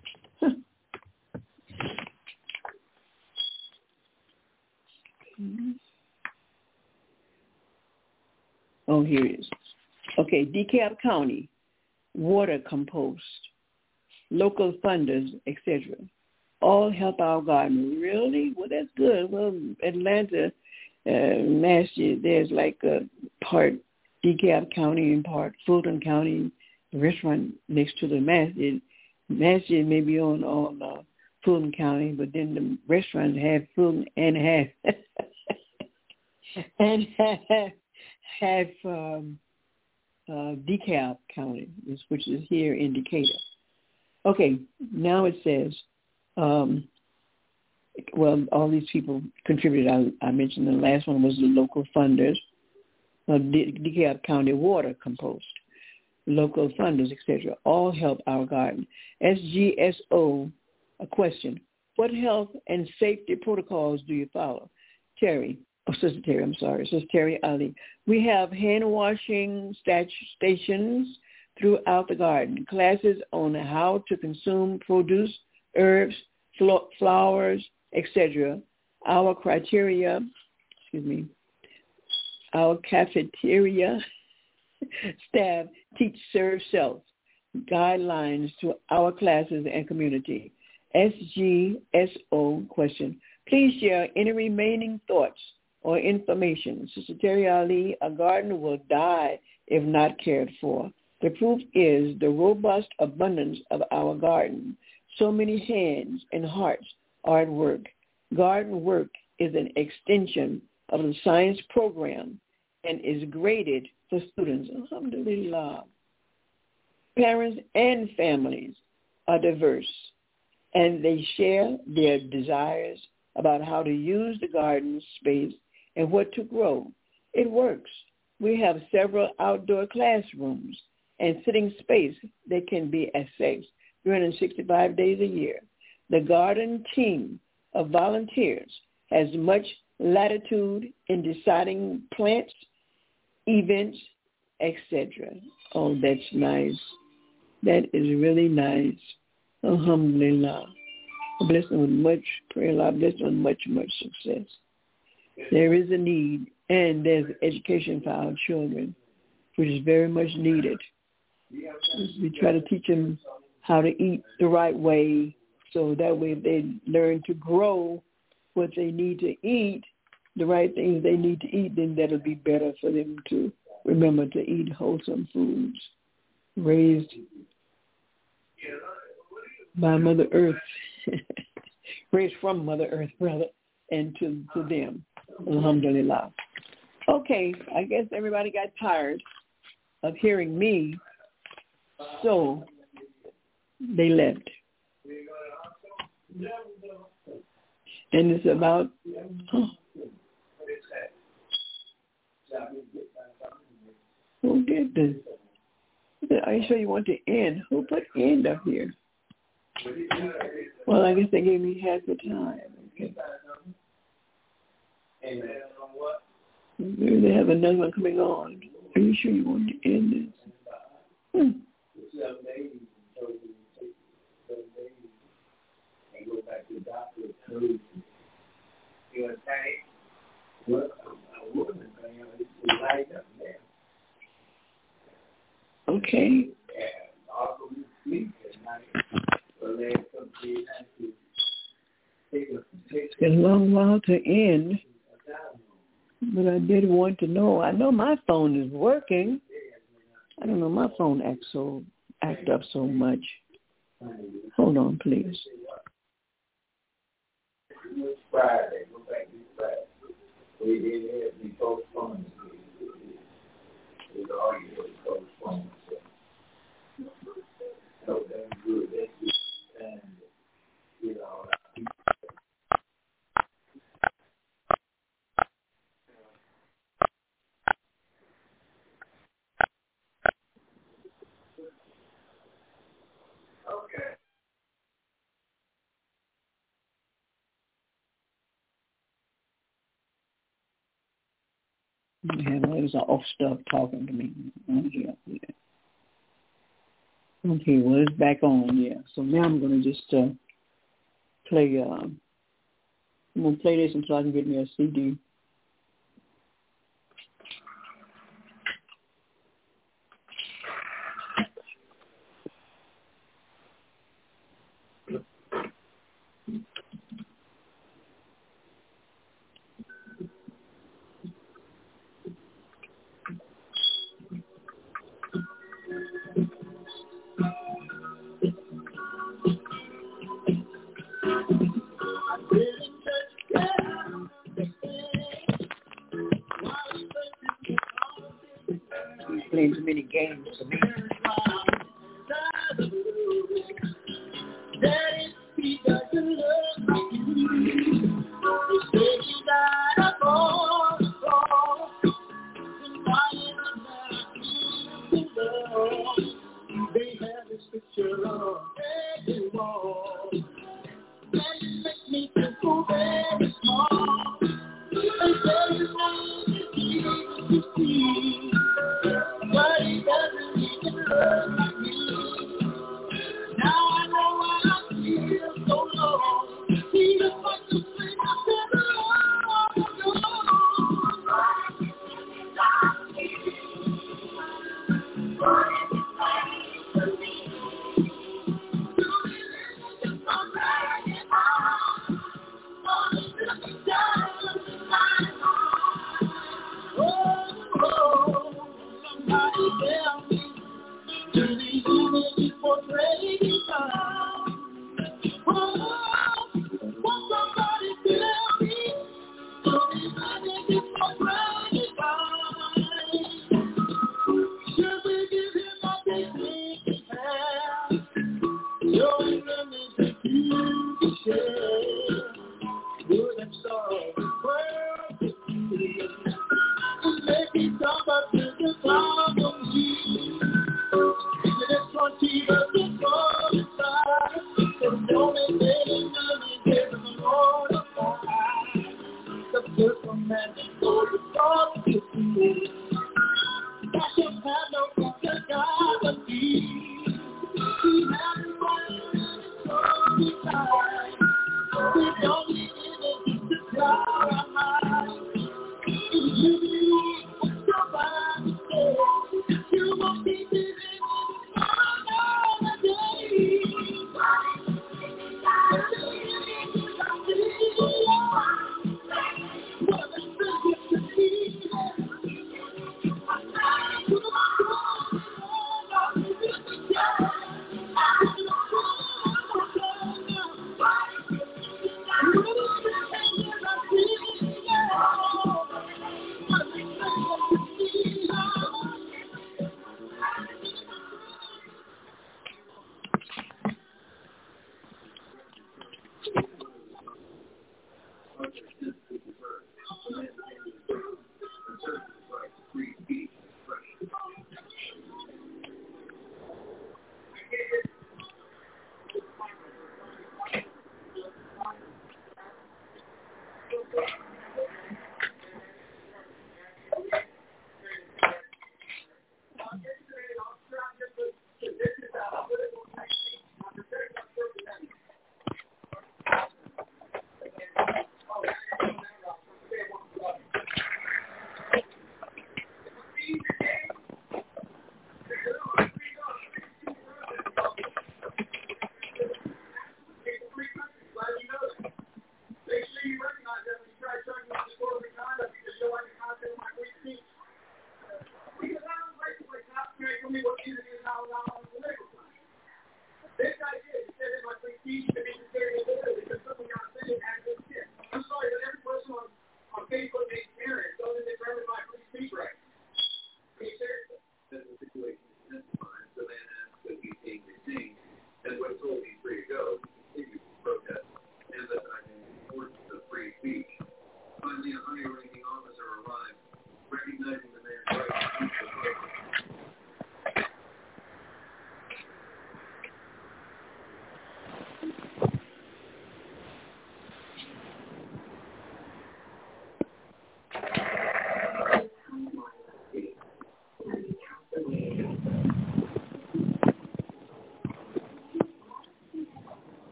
Oh, here it is. Okay, DeKalb County, water compost, local funders, et cetera, all help our garden. Really? Well, that's good. Well, Atlanta, uh, Massachusetts, there's like a part DeKalb County and part Fulton County. The restaurant next to the masjid. Masjid may be on on uh, Fulton County, but then the restaurant have Fulton and have and have, have um, uh, DeKalb County, which is here in Decatur. Okay, now it says, um, well, all these people contributed. I, I mentioned the last one was the local funders, uh, De- DeKalb County Water Compost, local funders, et cetera, all help our garden. S G S O, a question. What health and safety protocols do you follow? Terry, oh, Sister Terry, I'm sorry, Sister Terry Ali. We have hand washing stat- stations throughout the garden, classes on how to consume produce, herbs, flo- flowers, et cetera. Our criteria, excuse me, our cafeteria staff teach serve self guidelines to our classes and community. S G S O question. Please share any remaining thoughts or information. Sister Terry Ali, a garden will die if not cared for. The proof is the robust abundance of our garden. So many hands and hearts are at work. Garden work is an extension of the science program and is graded for students. Alhamdulillah. Parents and families are diverse, and they share their desires about how to use the garden space and what to grow. It works. We have several outdoor classrooms and sitting space that can be accessed three hundred sixty-five days a year. The garden team of volunteers has much latitude in deciding plants, events, et cetera. Oh, that's nice. That is really nice. Alhamdulillah. Bless them with much prayer, Allah. Bless them with much, much success. There is a need, and there's education for our children, which is very much needed. We try to teach them how to eat the right way, so that way if they learn to grow what they need to eat, the right things they need to eat, then that'll be better for them to remember to eat wholesome foods raised by Mother Earth, raised from Mother Earth, rather, and to, to them. Alhamdulillah. Okay, I guess everybody got tired of hearing me, so they left. And it's about, oh, who did this? Are you sure you want to end? Who put end up here? Well, I guess they gave me half the time. Okay. Maybe they have another one coming on. Are you sure you want to end this? Hmm. Okay. It's been a long while to end, but I did want to know. I know my phone is working. I don't know, my phone acts so act up so much. Hold on, please. Friday, go back to Friday. We did have the postponed. It's all you have postponed. So that's good. That's good. And, you know, yeah, there's off stuff talking to me. Yeah, yeah. Okay, well, it's back on, yeah. So now I'm going to just uh, play, uh, I'm going to play this until I can get me a C D. playing too many games for me. He doesn't look like you. You say you got a ball, ball. Somebody that love. They have this picture on every wall. And it makes me feel so very small. They say you know you see, but he doesn't even look like you. Now I know why I feel so low. He just wants to play my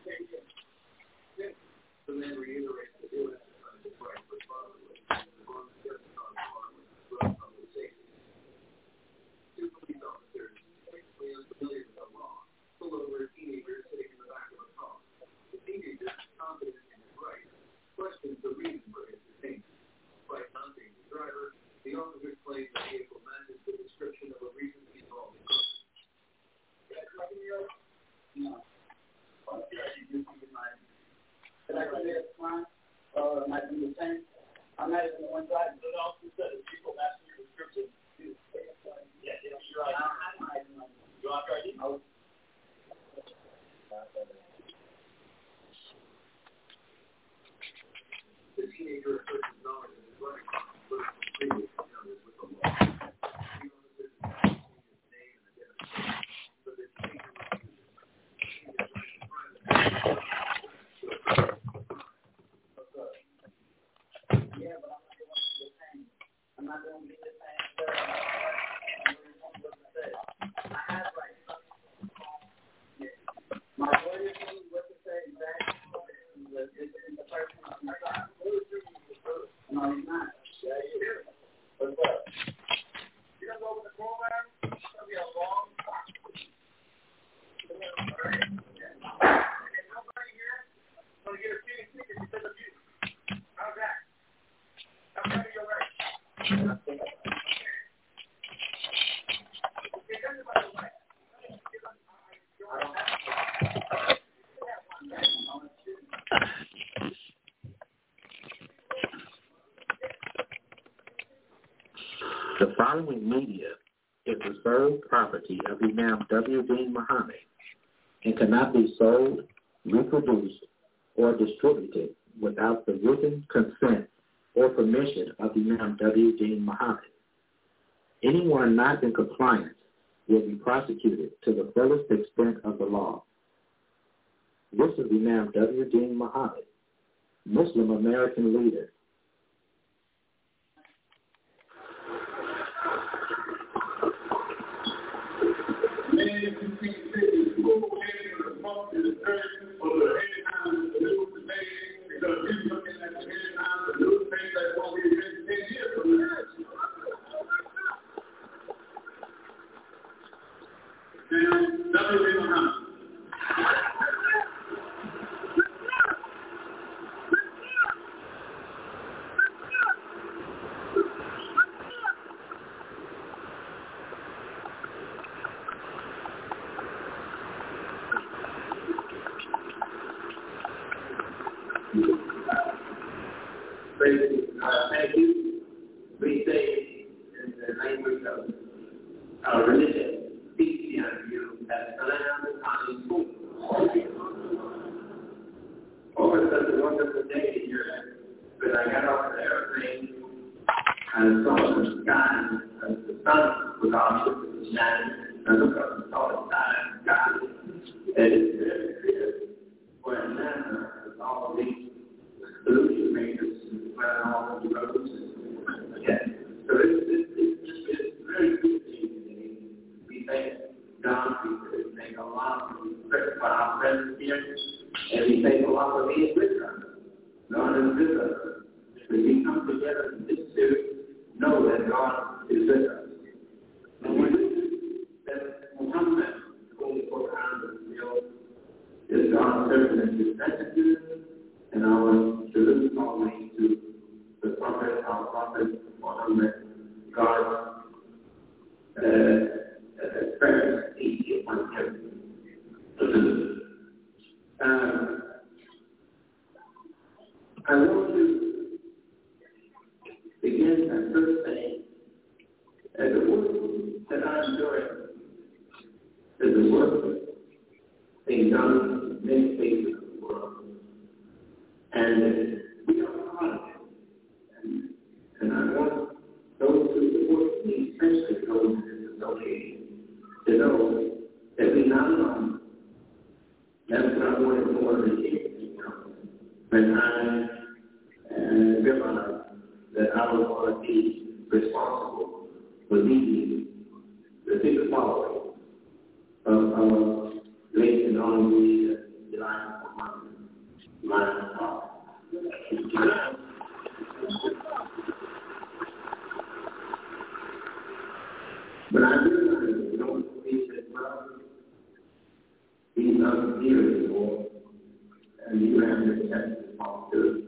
The following media is reserved property of Imam W. Deen Muhammad and cannot be sold, reproduced, or distributed without the written consent or permission of Imam W. Deen Muhammad. Anyone not in compliance will be prosecuted to the fullest extent of the law. This is Imam W. Deen Muhammad, Muslim American leader. Thank you. We say in the language of our religion, peace be unto you, that salam alaykum. Oh, it's such a wonderful day here. But I got off the airplane and saw the sky, and the sun was off the shining. I looked up and saw the sky, and the sky, and it's very clear. Where Atlanta is all these pollution makers running all over the roads. Yeah. So it's, it's, it's just it's very good thing. We thank God, we thank Allah for our presence here, and we thank Allah for being with us. God is with us. When we come together in this spirit, know that God is with us. And we that Muhammad, the Holy Quran, is God's servant and his messenger, and our salute always to the Prophet, our Prophet Muhammad, God's uh, uh, prayer, peace upon him. um, I want to begin by first saying that the work that I'm doing is the work being done in many places of the world. And we are proud of it. And, and I want those who support me, especially those in this association, to know that we're not alone. That's what I wanted more than anything else. When I uh, realized that I was going to be responsible for leading the bigger following of our late and honorable leader, Elijah Muhammad. my heart. But I realize, you know, he said, well, he's not here anymore, and you have to accept the responsibility.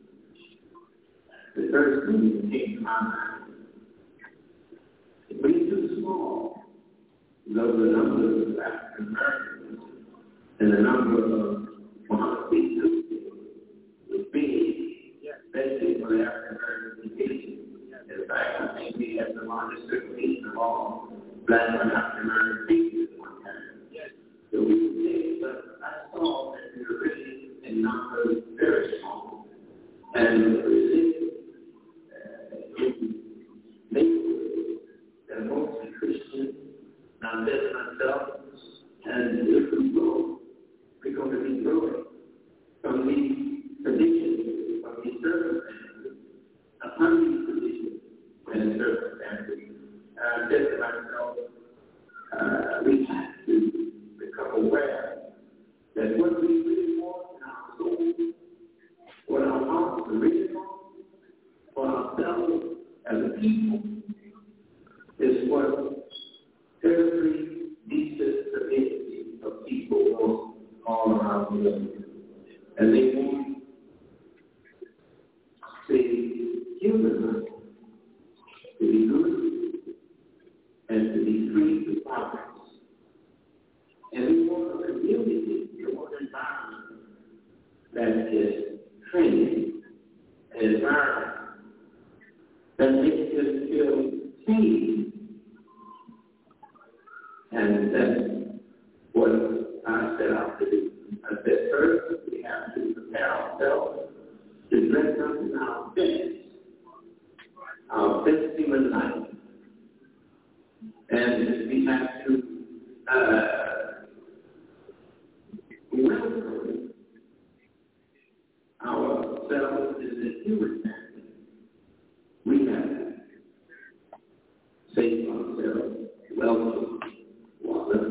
The first thing that came to my mind, if we too small, though the number of African Americans and the number of Mohammedan was big, especially for the African American community. In fact, I think we had the largest circulation of all black and African American people at one time. So we would say, but I saw that we were really in numbers very small. And we were living uh, in neighborhoods that are mostly Christian, not just myself, and if we grow, we're going to be growing from these conditions, from these circumstances, upon these conditions and circumstances. Uh, just to myself, uh, we have to become aware that what we really want in our soul, what our hearts really want for ourselves as a people, is what every decent community of people want all around the world. And they want the human life to be good and to be free to progress. And we want a community, we want an environment that is training, an environment that makes us feel seen. And that's what I set out to do. I said, first, we have to prepare ourselves to dress up in our best, our best human life. And we have to uh, welcome ourselves in the human family. We have to say to ourselves, welcome, water,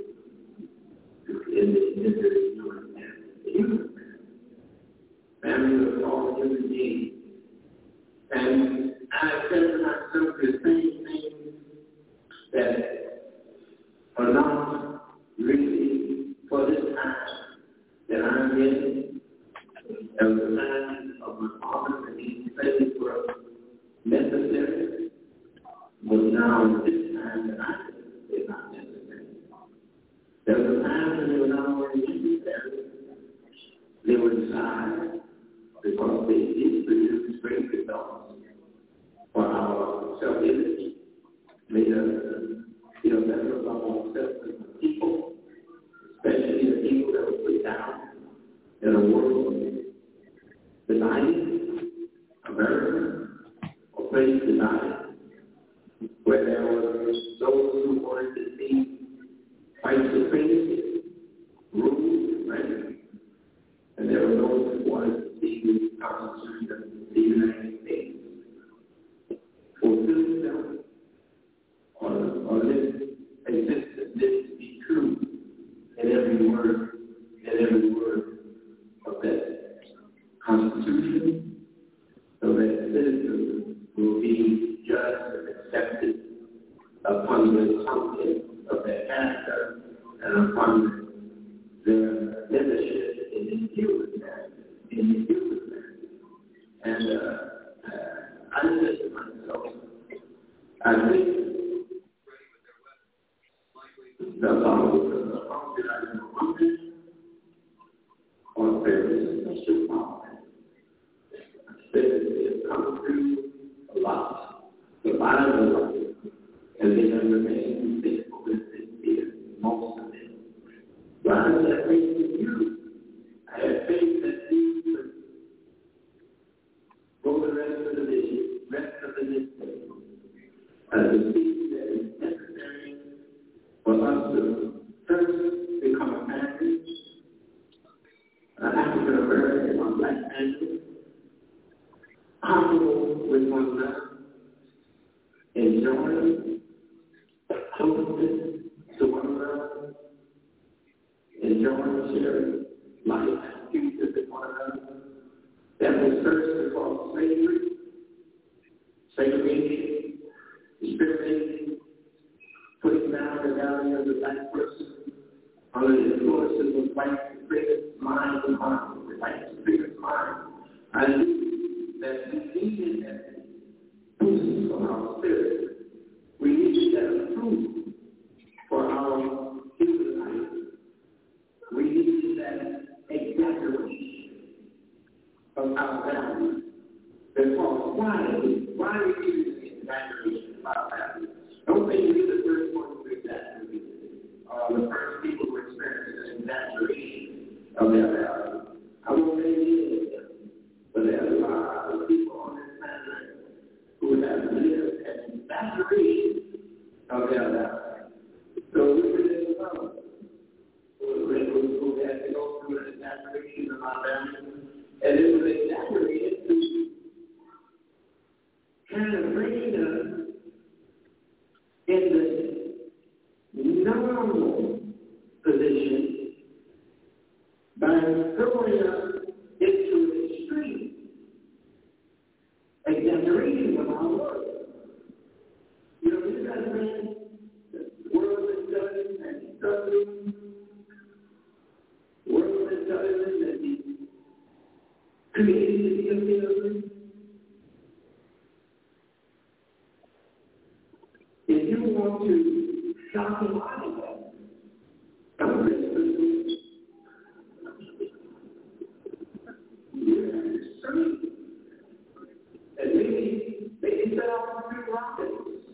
in the, in the human family. The human family. Family of all human beings. And I said to myself the same thing that are not really for this time that I'm in. There was a time of my father and these things were necessary, but now this time that I live is not necessary. There was a time when they were not only necessary, they were desired because they did produce great results for our self-image, made us feel better about ourselves as a people, especially the people that were put down in a world divided, America, a place divided, where there were those who wanted to see white supremacy, rule, and right, and there were those who wanted to see the Constitution of the United States fulfill itself, or, or this existence, this to be true in every word, in every word of that Constitution, so that citizens will be judged and accepted upon the content of their character and upon their leadership in the human man, in the human man. And uh, uh, I said to myself, I think the law the law that I am woman or very special power. I said it has come through a lot, the Bible a lot, and they have remained faithful and sincere, most of them. But I had faith in you. I had faith that you would go the rest of the day, rest of the day, as a seed that is necessary for us to first become a family, an African American or black family, comfortable with one another, enjoying closeness to one another, enjoying sharing life, future with one another, that was first across slavery, segregation, discrimination, putting down the value of the black person under the influences of white spirit, mind, and heart, the white spirit, mind. I knew that we needed that boost from our spirit. We needed that approval for our human life. We needed that exaggeration of our values. Because why? Why do we need this exaggeration of our values? Don't think we're the first ones to exaggerate. Uh, the first people who experienced an exaggeration of their values. I won't say any of them, but there are a lot of people on this planet who have lived an exaggeration of their values. So we were in love. Who had to go through an exaggeration of our values, and it was exaggerated to kind of bring us in the normal position by throwing us into an extreme exaggeration of our world. You know, this kind of thing, the world is telling and struggling, world is telling that the created the ability. If you want to shock him out of that, don't listen. You're extreme. And maybe, maybe set off a few rockets.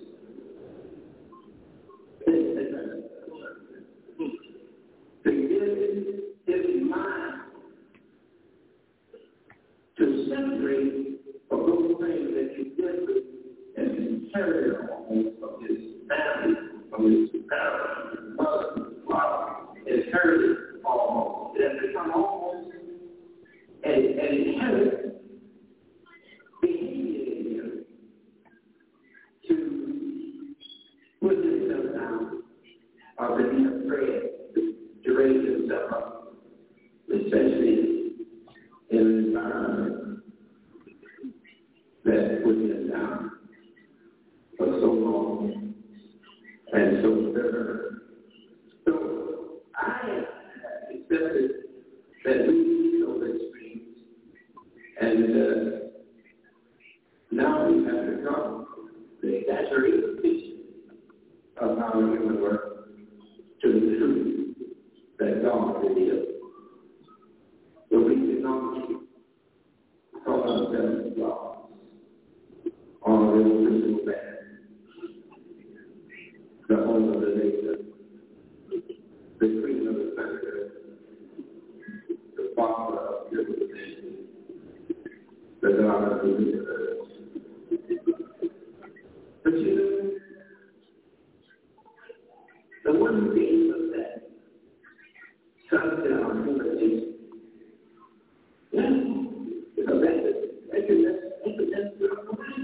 To give his mind to separate from those things that you did and inherited almost of his family, from his parents, his mother, his father, inherited almost. It has become almost an, an inherited behavior in him to put himself down or to be afraid to raise himself up, especially in an environment that put him down for so long and so bitter. So I accepted that we need those extremes, and uh, now we have to come the exaggerated picture of how we human work to the truth that God revealed. So we cannot call ourselves God or the original man, the owner of the nation, the queen of the country, the father of civilization, the God of the universe. But you know, the one who gave us that comes to our human nature. Yeah, because that's it. That's it. That's it. That's it.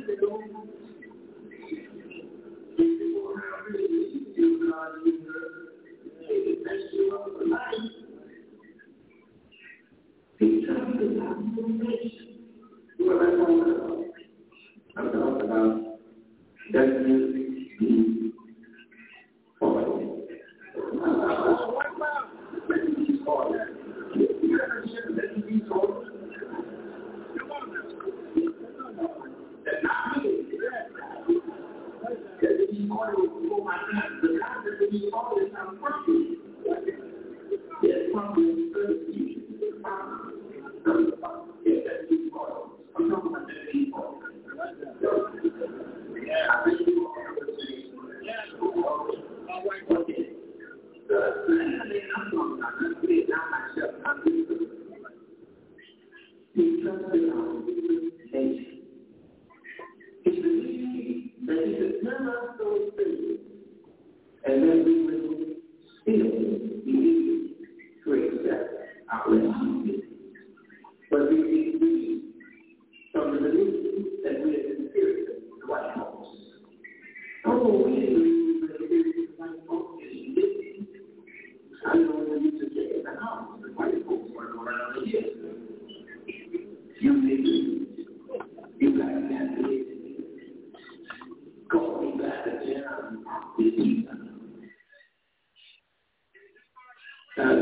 People around really you God, you they can mess you up for life. He talks about human nature. What am I talking about? I'm talking about definitely falling. And then we will still be able to accept our reality. But we be free from the belief that we are inferior to white folks. Oh, we didn't believe we were inferior to white folks. Yes, you did. I know when we used to stay in the house, the white folks weren't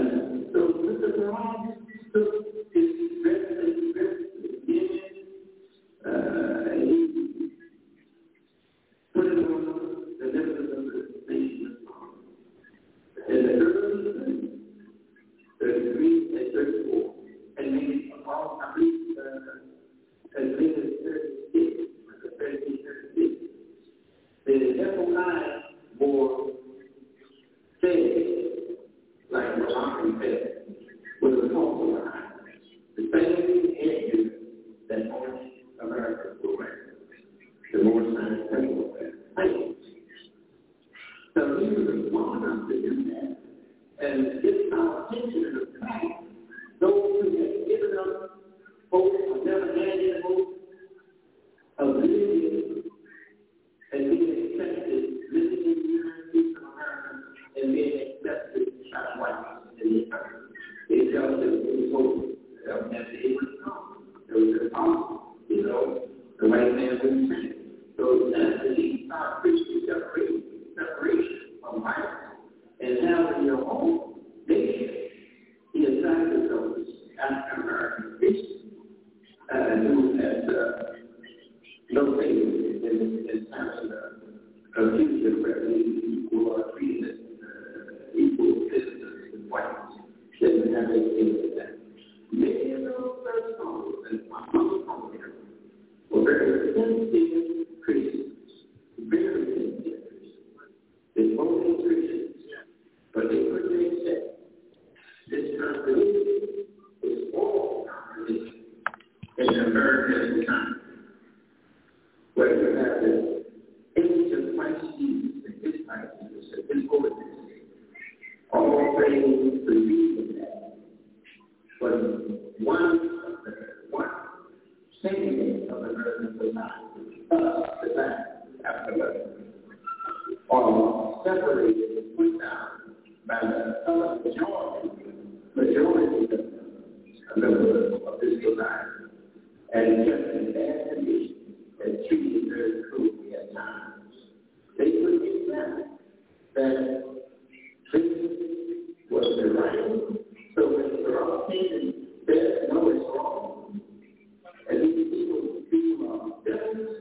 And so Mister Brown took his best and best beginning, uh, and he put it on the level of the nation. And the early thirty-three and thirty-four, and maybe all, I believe, uh, as late as thirty-six, thirty, thirty-six, the F O I board said, like Malcolm said, was a cultural line. The same issue that only America will wear. The more science will wear. So we were smart enough to do that. And get our attention to the fact those who have given up hope or never had any hope of living and being accepted, living in the United States of America and being accepted by whites in the country. They felt that it was hope. They felt that they would come. It was impossible. You know, the white man wouldn't change. So that's the need to start preaching separation, separation from whites. And now in your own nation, he attracted those African American Christians uh, who had uh, no faith in, in terms of a future where people are treated as uh, equal citizens and whites. Didn't have anything with that. Many of those first songs, and my mother told me, were very sincere Christians, very sincere Christians, devoted Christians. But they couldn't accept this contradiction is all contradiction in America at the time, where you have the image of Christ Jesus and his righteousness and his holiness, all praying to believe in that. But one, one segment of American society, us, the fact, after are separated and put down by the majority, majority of members of this society, and kept in bad condition and treated very cruelly at times. They could accept that this was the right. So when they're all taken, they know it's wrong. And these people, people are devils.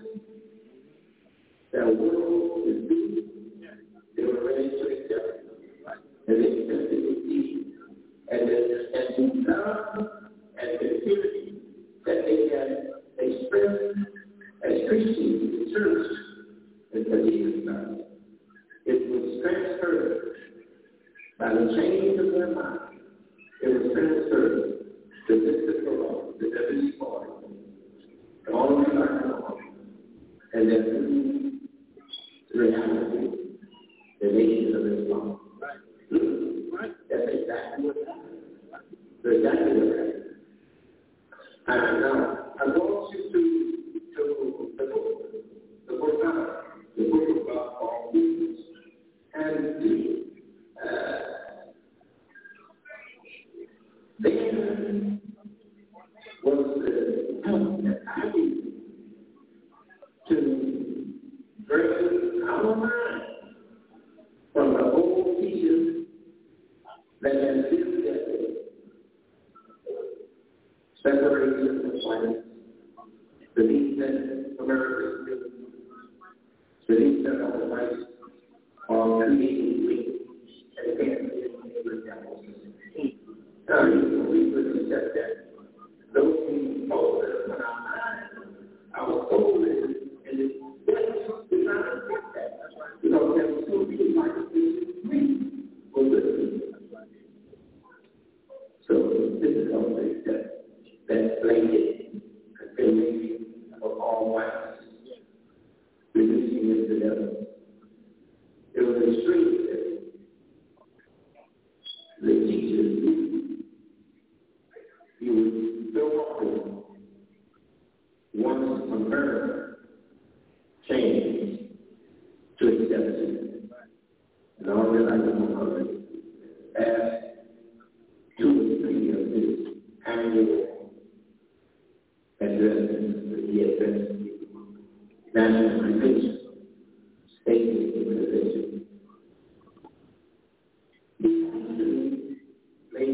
Their world is doomed. They were ready to accept it. And they accepted it easy. And the and love and the purity that they had expressed as Christians in the church and for Jesus Christ, it was transferred by the change of their mind. It was transferred to this Torah, the Heavenly Father, all of the life, and then the reality, the nation of Islam. Right. That's exactly what happened. That's exactly what happened. And now, I want you to, to the book, the book of the book of all movements, and the uh, then was the help that I needed to bring our mind from the old teachers that has lived that separation of whites, belief that America is good, belief that all the whites are created weak, and again, now we would accept that. Those who told us when our mind, our soul is, and it's we try to accept that. Because there were so many white we were good. So this is how they accept that blanket condemnation of all whites, reducing it to them. It was extreme. The teachers knew you would so often once America changed to accept it. And all that I know asked two or three of his annual addresses that he addressed national convention, state convention. He actually made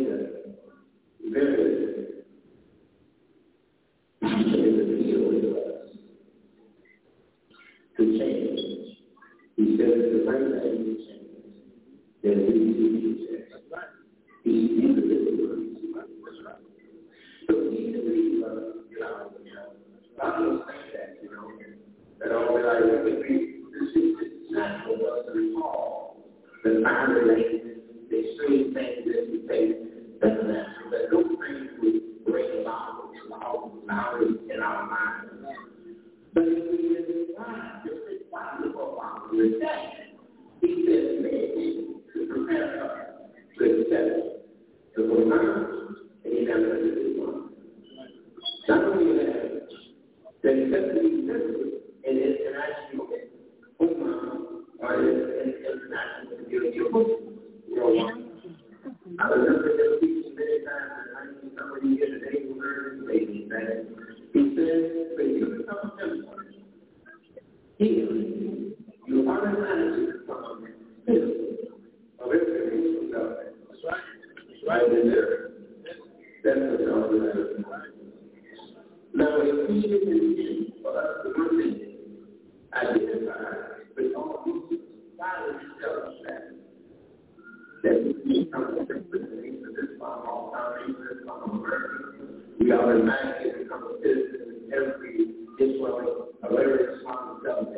So we need to leave, uh, you know, a lot of those things that, you know, that all that I would be, this is natural for us to recall. The time relations, the extreme things that we face, that's natural. That those things would bring about knowledge in our minds. But if we just find, just find the profile to reject, he says, maybe to prepare us to accept the profound, and he never does it one. Not only that, the accepting is in international Ummah or in international community of Muslims worldwide. I remember them teaching many times, and I think somebody here today who heard him say these things. He said, when you become a member, here, you automatically become a citizen of everything government. That's right. That's right in there. That's what the organization is. Now, if we can for us to one thing, identify with all these violent selves that that we come to this farm, all time, this farm, America, we automatically become a citizen in every Israel, of every small settlement.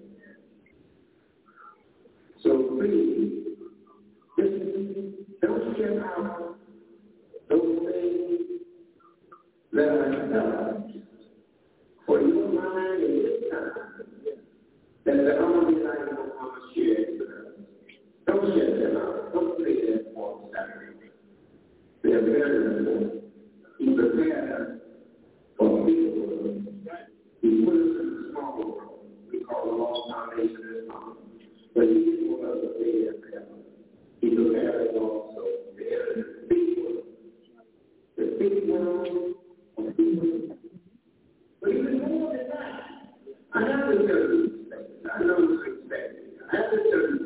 So please, don't share out those things that are done for your mind in this time, that the only life will come and share it with us. Don't share them out. Don't play them for Saturday. They're very important. He prepared us for people. He put us in the small world. We call the law foundation this moment. But he didn't want us to stay there. He prepared us also to enter the big world. The big world of people. But even more than that, I have to tell you, I know what's expected. I have to tell you.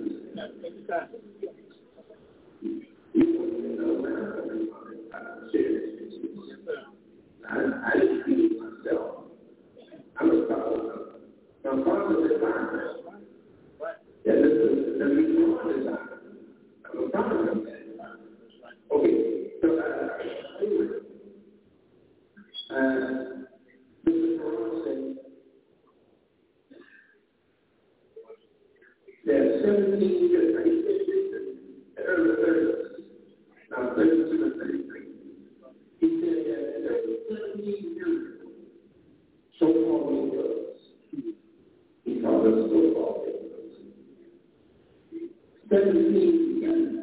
You don't know when I'm coming from. I'm serious. I, I didn't see it myself. I'm a follower. I'm part of the environment. Yeah, this is the reason why this happened. I'm a part of that. Okay, so uh, anyway, uh, Mister Quran said there are seventeen years. I said this in the early thirties. Now thirty-two and thirty-three. He said that there were seventeen years. So-called Negroes. He called us so-called Negroes. Seventeen years.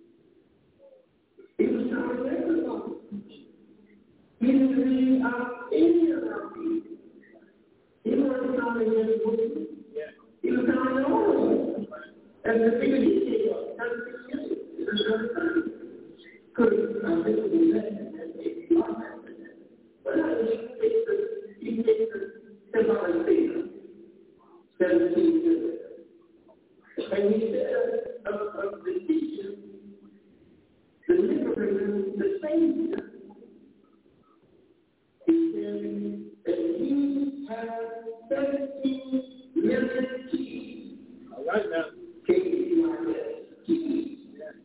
He was trying to make us all. He didn't leave out any of our people. He wasn't trying to get Muslims. He was trying to all of us. And the thing he did was seventeen years. It was very funny. Because I think it was that, and it was not that. But I think he takes the symbolic figure, seventeen years. And he said of, of the teacher, the liberator, the Savior. He said that he had seventeen million keys. All right now. K E Y S, keys.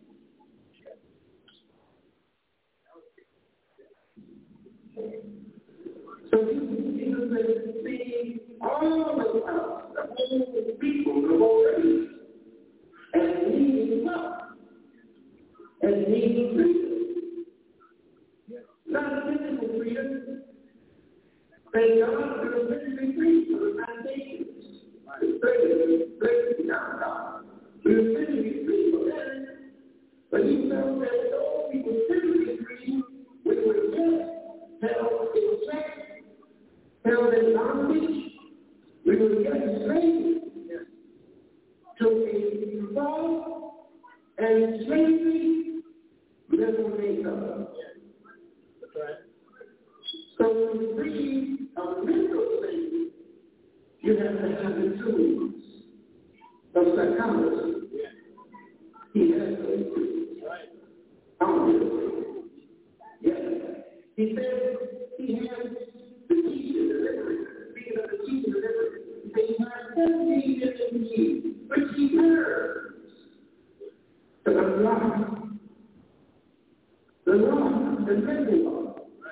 So he was seeing all of us, the whole people, the whole race, as needing love, as needing freedom. Not physical freedom. Thank God we were physically free for the foundations. It's crazy, crazy down God. We were physically free for that. But he felt that though we were physically free, we were just held in check, held in bondage. We were getting slaves to a false and slavery level makeup. That's right. So to free a mental slavery, you have to have the tools of psychology. He has those tools. Right. Obviously. Yes. He said he has the teacher, the liberator. Speaking of the teacher, the liberator, he said he has seventeen million keys, which he heard. The law. The law. the living water.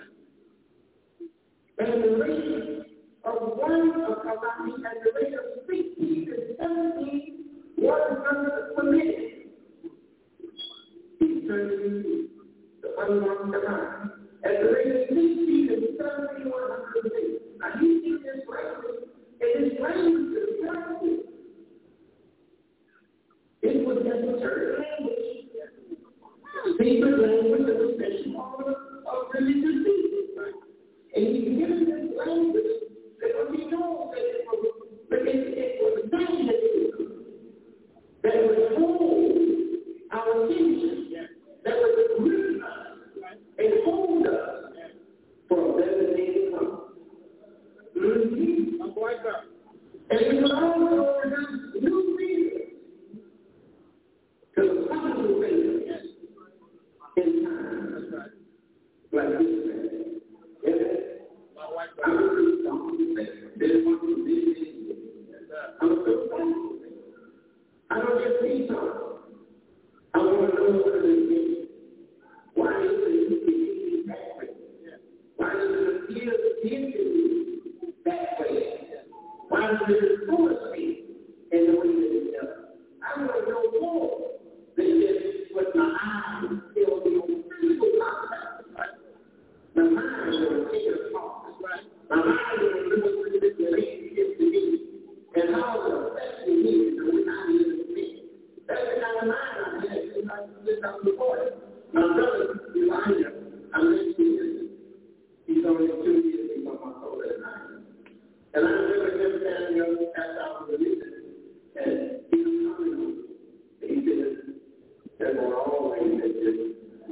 And the rate of one of I mean, at the rate of sixteen to seventeen water hundreds per minute. He's turning the unmarked divine. At the rate of sixteen to seventeen one hundred per minute. Now you see this language, and this language is practice. It was necessary language. Secret language of the special of religious people. And he's given this language because he knows that it was, but it, it was magnetism that would hold our attention, that would grip us and hold us for a better day to come. Mm-hmm. And it would also produce new readers to the possible things in time like this man. Yes. I was something that they want to do. I was so I don't just see something. I want to know what it is. Why is it that way? Why does it appear into that way? Why does it influence me in the way that it does? I want to know more than just what my eyes tell me on physical contact. My mind will take it apart. My mind will look at this relationship to me and how it affects me and the way I live with me. That's the kind of mind I have since I since I was born. My brother, Elijah, I mentioned him. He's only two years he's on my soul at night. And I remember him standing up after I was released, and he was coming to me. He said, "That's what I always did."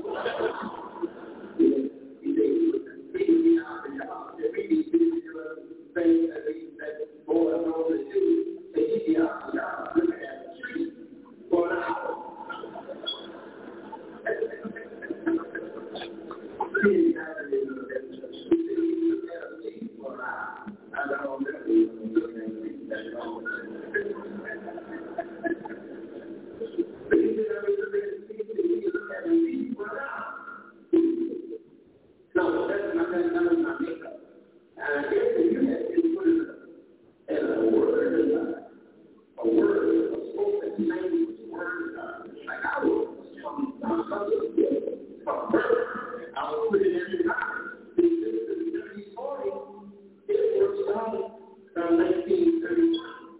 He said, "Speaking me out of the house, if we need to do things that we that boy knows to do, they keep me out of the house looking at the street for an hour." He didn't have to do that. He looked at a street for an hour. I don't know if he was looking at a street that long. But he said, I was looking at a street, and he looked at a street for an hour. No, that's not, that's not my makeup. And I guess if you had to put it as a word, as a, a word, a spoken language word, uh, like I was from uh, from birth, I would put it every time. This is the thirty forty, it was started from nineteen thirty-one.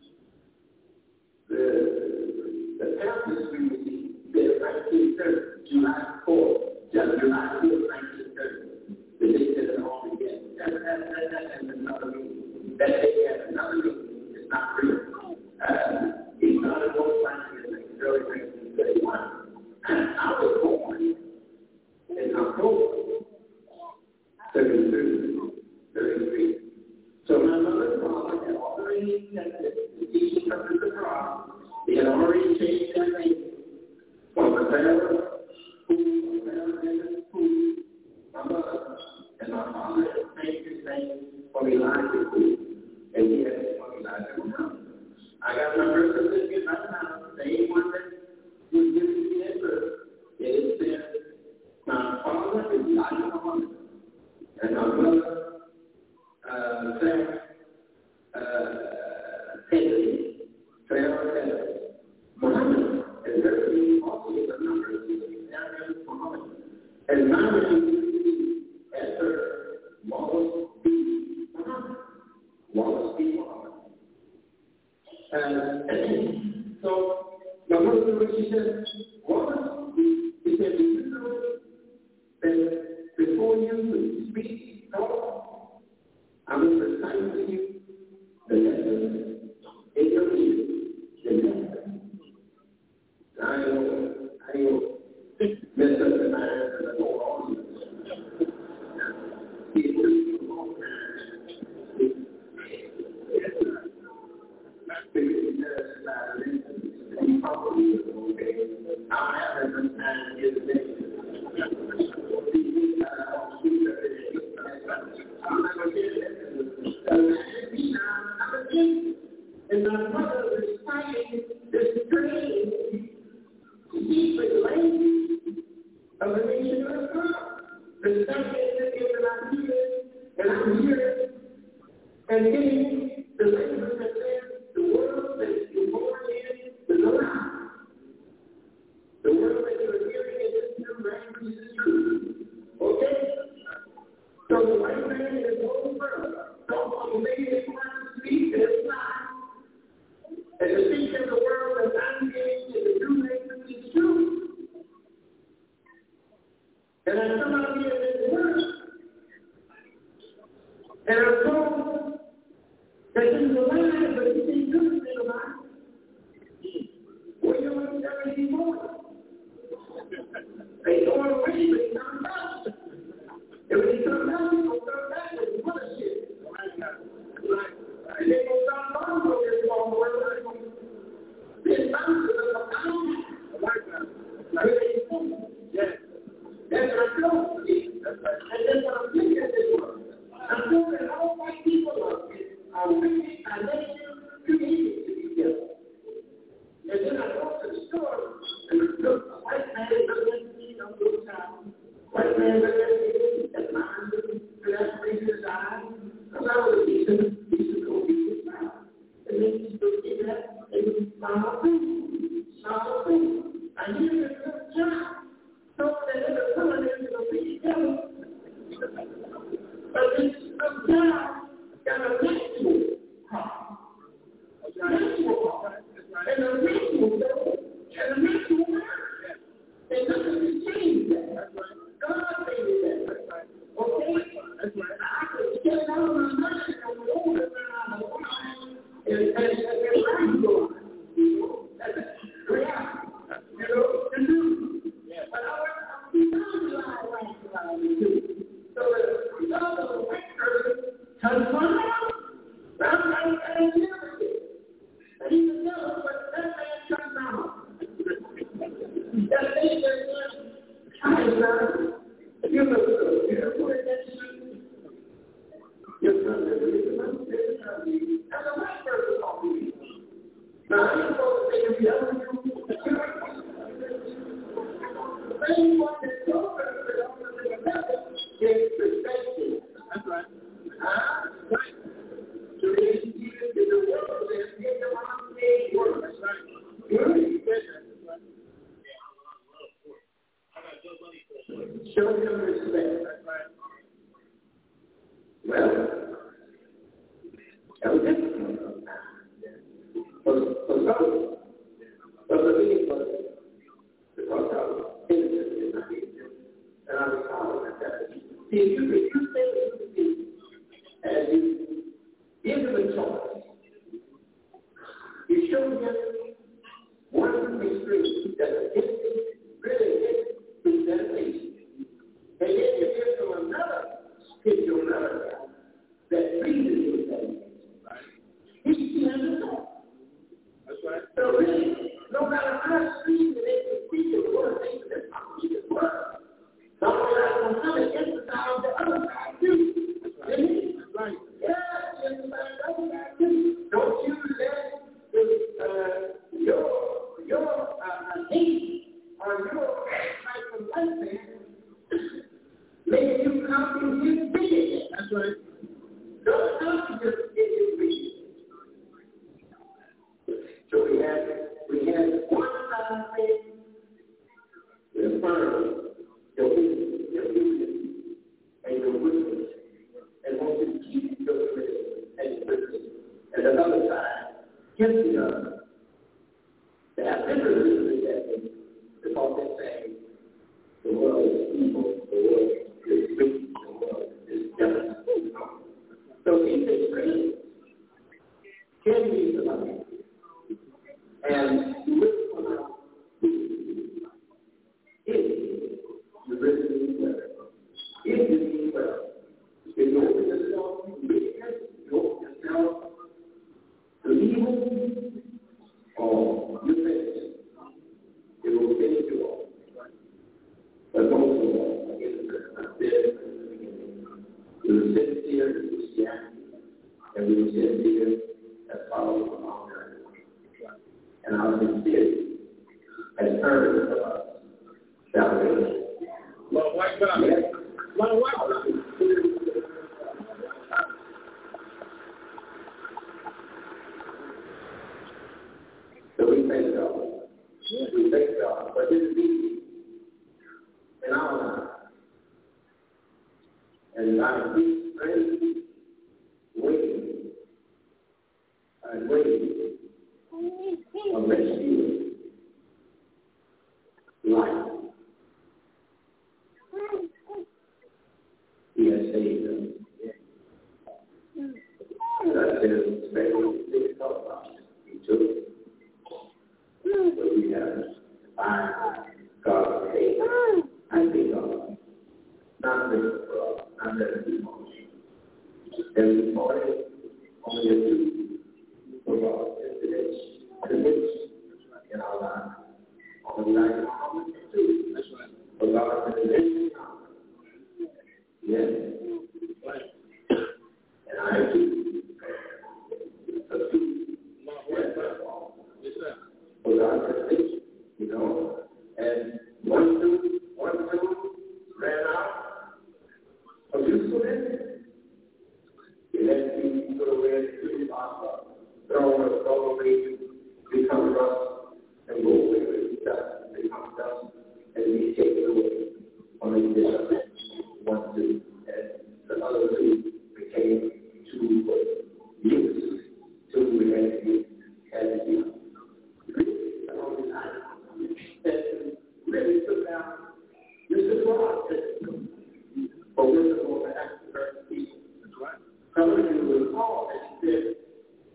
The, the campus we received, there nineteen thirty, July fourth, July fourth, nineteen thirty. The day that it all began. That, that, that, that has another meaning. That day has another meaning. It's not real. Uh, he started going back in the early nineteen thirty-one. And I was born in October thirty-three. thirty-three. So my mother and father had already accepted the teaching of the cross. They had already changed their name from the Sarah School, Sarah School, my mother and my father had changed his name from Elijah School. And he had it from Elijah School. I got my birth certificate right now, the same one that was given to me at birth. It says, my father is Elijah Muhammad, and my mother, uh, Sarah, uh, Henry, Sarah Henry. Muhammad, and her name also is a number of Sarah Muhammad. And my name is Esther Wallace B. Muhammad. Wallace B. Muhammad. And so, my mother, when she said, Wallace, she said, do you know that before you speak, talk, I will recite to you the lesson in your ears, the lesson. I know, I know, mess up the mind and I know all of this. It was a long time. I'm having some time here today. I'm not going to get it. I'm a kid. And my mother was reciting this strange secret language of the nation of God. The sun is in and I hear it, and I'm hearing and then the language that says the world that you're born in is a lie. The world that you're hearing in this new language is true. Okay? So the white man is the whole world. Don't want to make it want to speak, it's lie. And the speech of the world that I'm getting in the new language is true. And I come out here in this world, and I'm told that he's alive, but he ain't good to be alive. Well, you don't tell me anymore. They going away, but he comes out. And when he comes out, he's going to come back with bullshit. And they're going to start talking about this long way. This mountain is a mountain. Like they do. Yes. That's what I'm doing. And that's what I'm thinking this world. I'm doing that all white people are wicked, are negative, too easy to be together. And then I go to the store, and look, a white man looking at me, I'm so tired. White man looking at me, that's my husband, and that's raising his eyes. Because I was a decent, decent, go decent child. And then he's looking at that, and he smile through, smile through. I hear this little child. So that little son is going to be together. But this little child got a natural heart. A natural heart. And a natural soul. And a natural mind. And nothing can change that. God made that. Okay? That's right. I could get it out of my mind and go over it around the line and and and go on. You know? That's reality. You know? The truth. But I want to be down line right line too. So that the result of the white person comes one out. I'm not going to deal with it. And even though, but that man comes out. That thing is kind of, you look so beautiful in that suit. Your son is really much better than me. That's a white person talking to me. Now, I ain't supposed to say if you ever do. The same one that your person offers in another is perspective. That's right. Huh? Right. To raise Jesus in the world and give them a made work. That's right. Good. Show them respect. That's right. Well, that was it. For, for some, for the beginning was because I was innocent in my nature, and I was following that. See, if you, if you say to me, and you give them a choice, you show them one extreme that the instinct really is through dedication. And then you give them another spiritual another that pleases you with that. He has a choice. That's right. So really, no matter how sweet it is to speak the word, they can not speak the word. So I'm going to emphasize the other side too. That's right. That's right. Yeah, emphasize the other side too. Don't you let uh, your your uh, hate or your type of life man make you copy his vision. That's right. Don't copy his vision. So we have we have one side thing, the firm, your wisdom, your wisdom, and your wisdom, and want to keep your wisdom and your wisdom. And the other side gives you the they have different reasons that thing because they say the world is evil, the world is wicked, the world is jealous. So these extremes can be the light. And you will come out if you really mean well. If you mean well, if you open yourself to wickedness, you open yourself to evil, or you think it will finish you all. But most of all, again, I said, we will sit here in Christianity, and we will sit here as followers of our God. And our sincerity has earned for us salvation. Well, white God. Yes. So we thank God. We thank God for His deed in our lives. And by His grace, waiting and waiting of rescue life. He has saved us. That is very difficult about it. He took it. But we have to find God's faith. I think God. Not that for us, not that we want. Every morning, only a duty for God is today. Conviction in our lives. Only like a moment or two. That's right. For God is conviction. Yes. And I do. A two. Yes, sir. For God is conviction. You know. And one, two, one, two ran out of usefulness. It has to be put away to the offer, thrown or thrown away, become rust, and go away with dust, become dust, and be taken away. Only this one, two, and the other two became two use. Two we had to use, had to use. And really put down, this is what I said, for wisdom over after people. Some of you will recall that he said,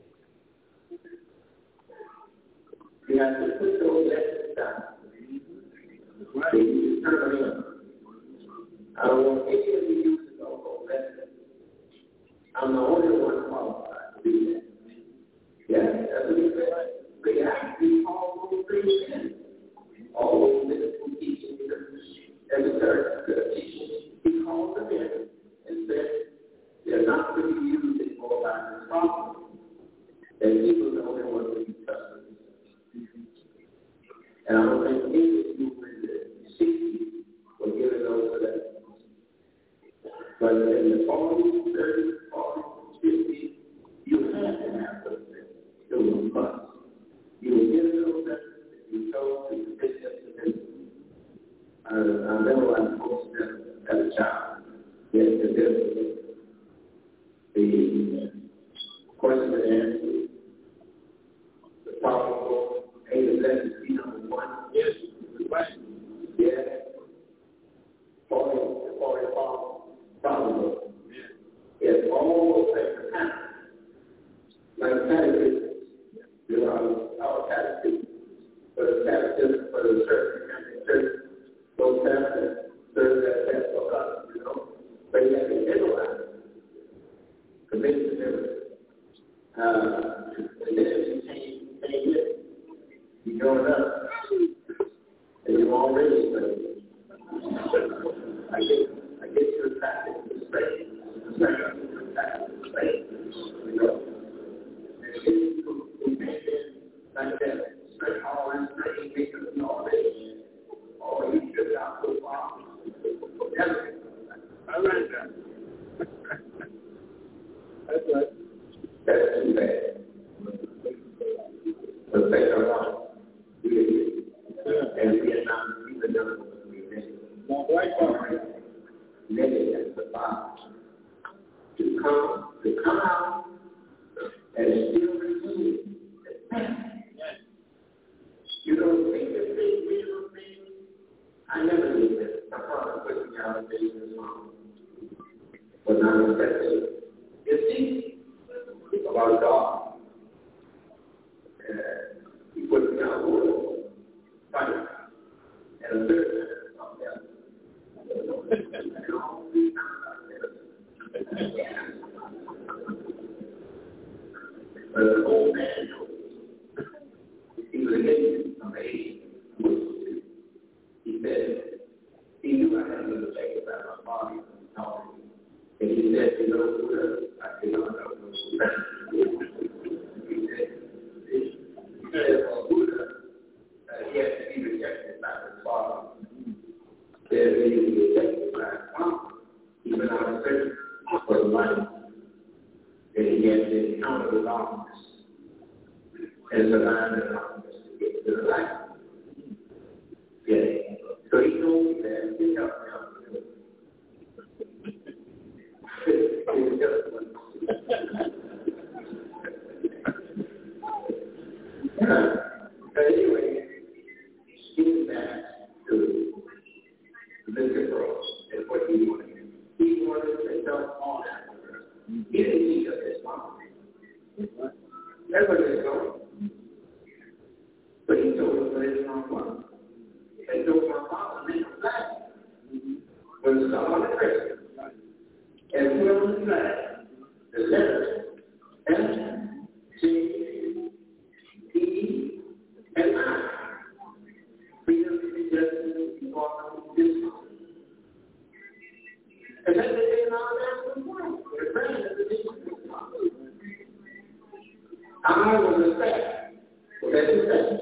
you have to put those lessons down. Right. You turn them in. I don't want any of you to know those lessons. I'm the only one qualified to do that. Yeah, that's what he said. But you have to be all those things in. All those mystical teachings, esoteric teachings, he called them in and said, they're not to be used anymore by this problem. And people know they want to be trusted. And I don't think any of you in the sixties were given those lessons. But in the forties, thirties, forties, fifties, you had to have those things. It was a must. You were given those lessons and you chose to take them to them. I, I memorized most of them as a child. Yes, the devil. The question and answer, the powerful, eight of lessons, be number one. Yes, right. Yes. Forty, forty, probable. Yes, all those things happen. Like catechism. There are our catechism. For the catechism, for the church, and the church, those catechisms serve as that for us, you know. But you have to memorize. Conviction and everything. Uh, and then you change, change it. You go it up. And you already studied. I get, I get to the practice of the straight. The practice of the straight. You know? And it gets to we make it like that. Straight, all this straight, because you already, all you should out so far. Everything. I like that. That's right. That's too bad. But they are wrong. We did. And Vietnam, we were done what we did. Now, white party, many as the Bible, to come, to come out and still receive it. You don't think that they real thing? I never did this. My father put me out of this mom. But now I'm saying, you see, about God. And he put me out of the world. Fight. And a third time, but the old man, he was against some age. He said, he knew I had to check about my body and talking. And he said, you know, who does it? I said, no, no, no. He said, he said, well, who does it? He had to be rejected by his father. Said he was rejected by his mom. of the darkness and survive the darkness to get to the light. Yeah. So he told me that he helped me out with it. Yeah. But anyway, getting back to Mister Rose and what he wanted. He wanted to help all Africa. He didn't need us his mom. That's what they're going. But he told us what his mom was. And told my father, make a flag. When the song on the crescent. And put on the flag the letters M, J, E, and I. Freedom, justice, equality, discipline. And that's the thing about the world. The president of the nation. I was a fact. That's a fact.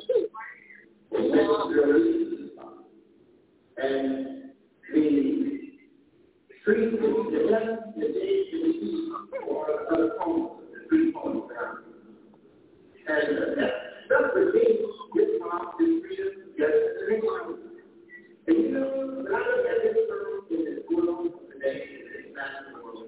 And the three things, the left, the day, and the east, or other poems, the three poems down. And uh, that's the thing, this mom is freedom, justice, and equality. And you know, when I look at this world in this world today, in this national world,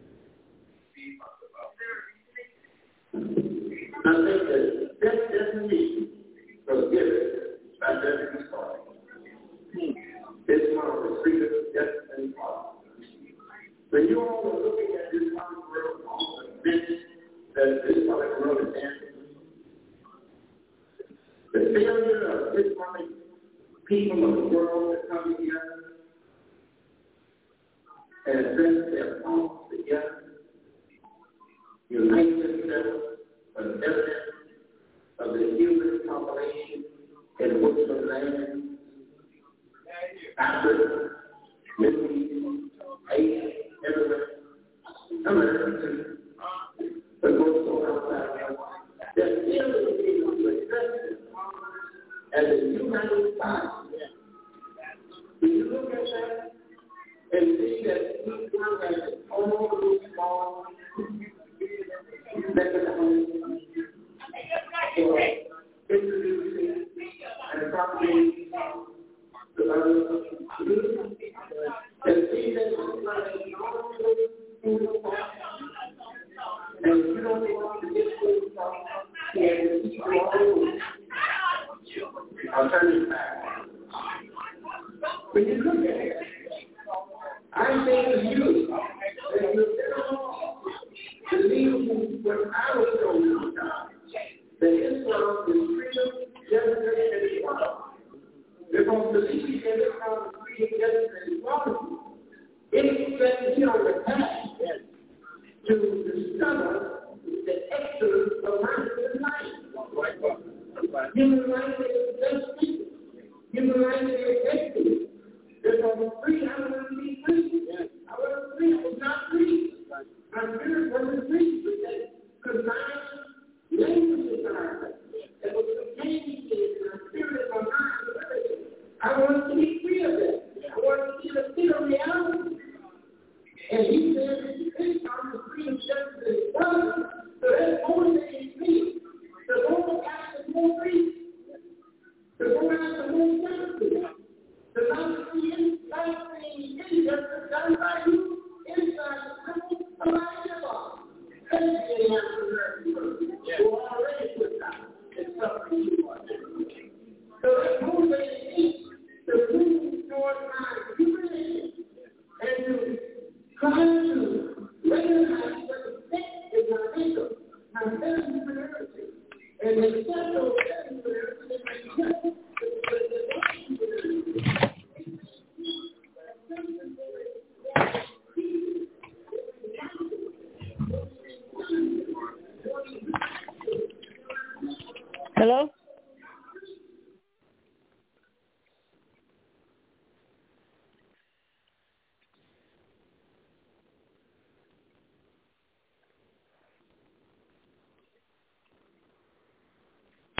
I think that this definition was given by Jeffrey Stark. This model is freedom, justice, and equality. When you all are looking at this modern world, all the events that this modern world is answering, the failure of this modern people of the world to come together and address their problems together, unite themselves for the benefit of the human population in Muslim lands, Africa, Middle East, Asia, everywhere, America, but also outside. There's still a need to address this as a united body. When you look at that and see that each one has its own little small mechanism for introducing and propagating the other community, and see that it's like a normal and you don't want to get food from and eat all I'll turn it back. When you look at it, I say to you that you believe what I was told you that Islam is freedom, justice, and equality. Because believing in Islam is freedom, justice, and equality, it sets you on the path to discover the excellence of man's life. Human rights is best people. Human rights is excellent. There's over free, I want to be free. I want to be free. I was not free. My spirit wasn't free. Because my language is not. It was containing in my spirit and my mind. I wanted to be free of that. I wanted to be a free of reality. And he said, this time the freedom, justice, and equality. So that's motivating me. The Lord has the more free. The Lord has the more justice. The not free inside thing injustice done by you inside the temple of my God. That's the answer who already put down and suffering you are. So that motivated me to move towards my humanity and to try to recognize that the state is my maker, my superiority, and accept those superiority and accept Hello?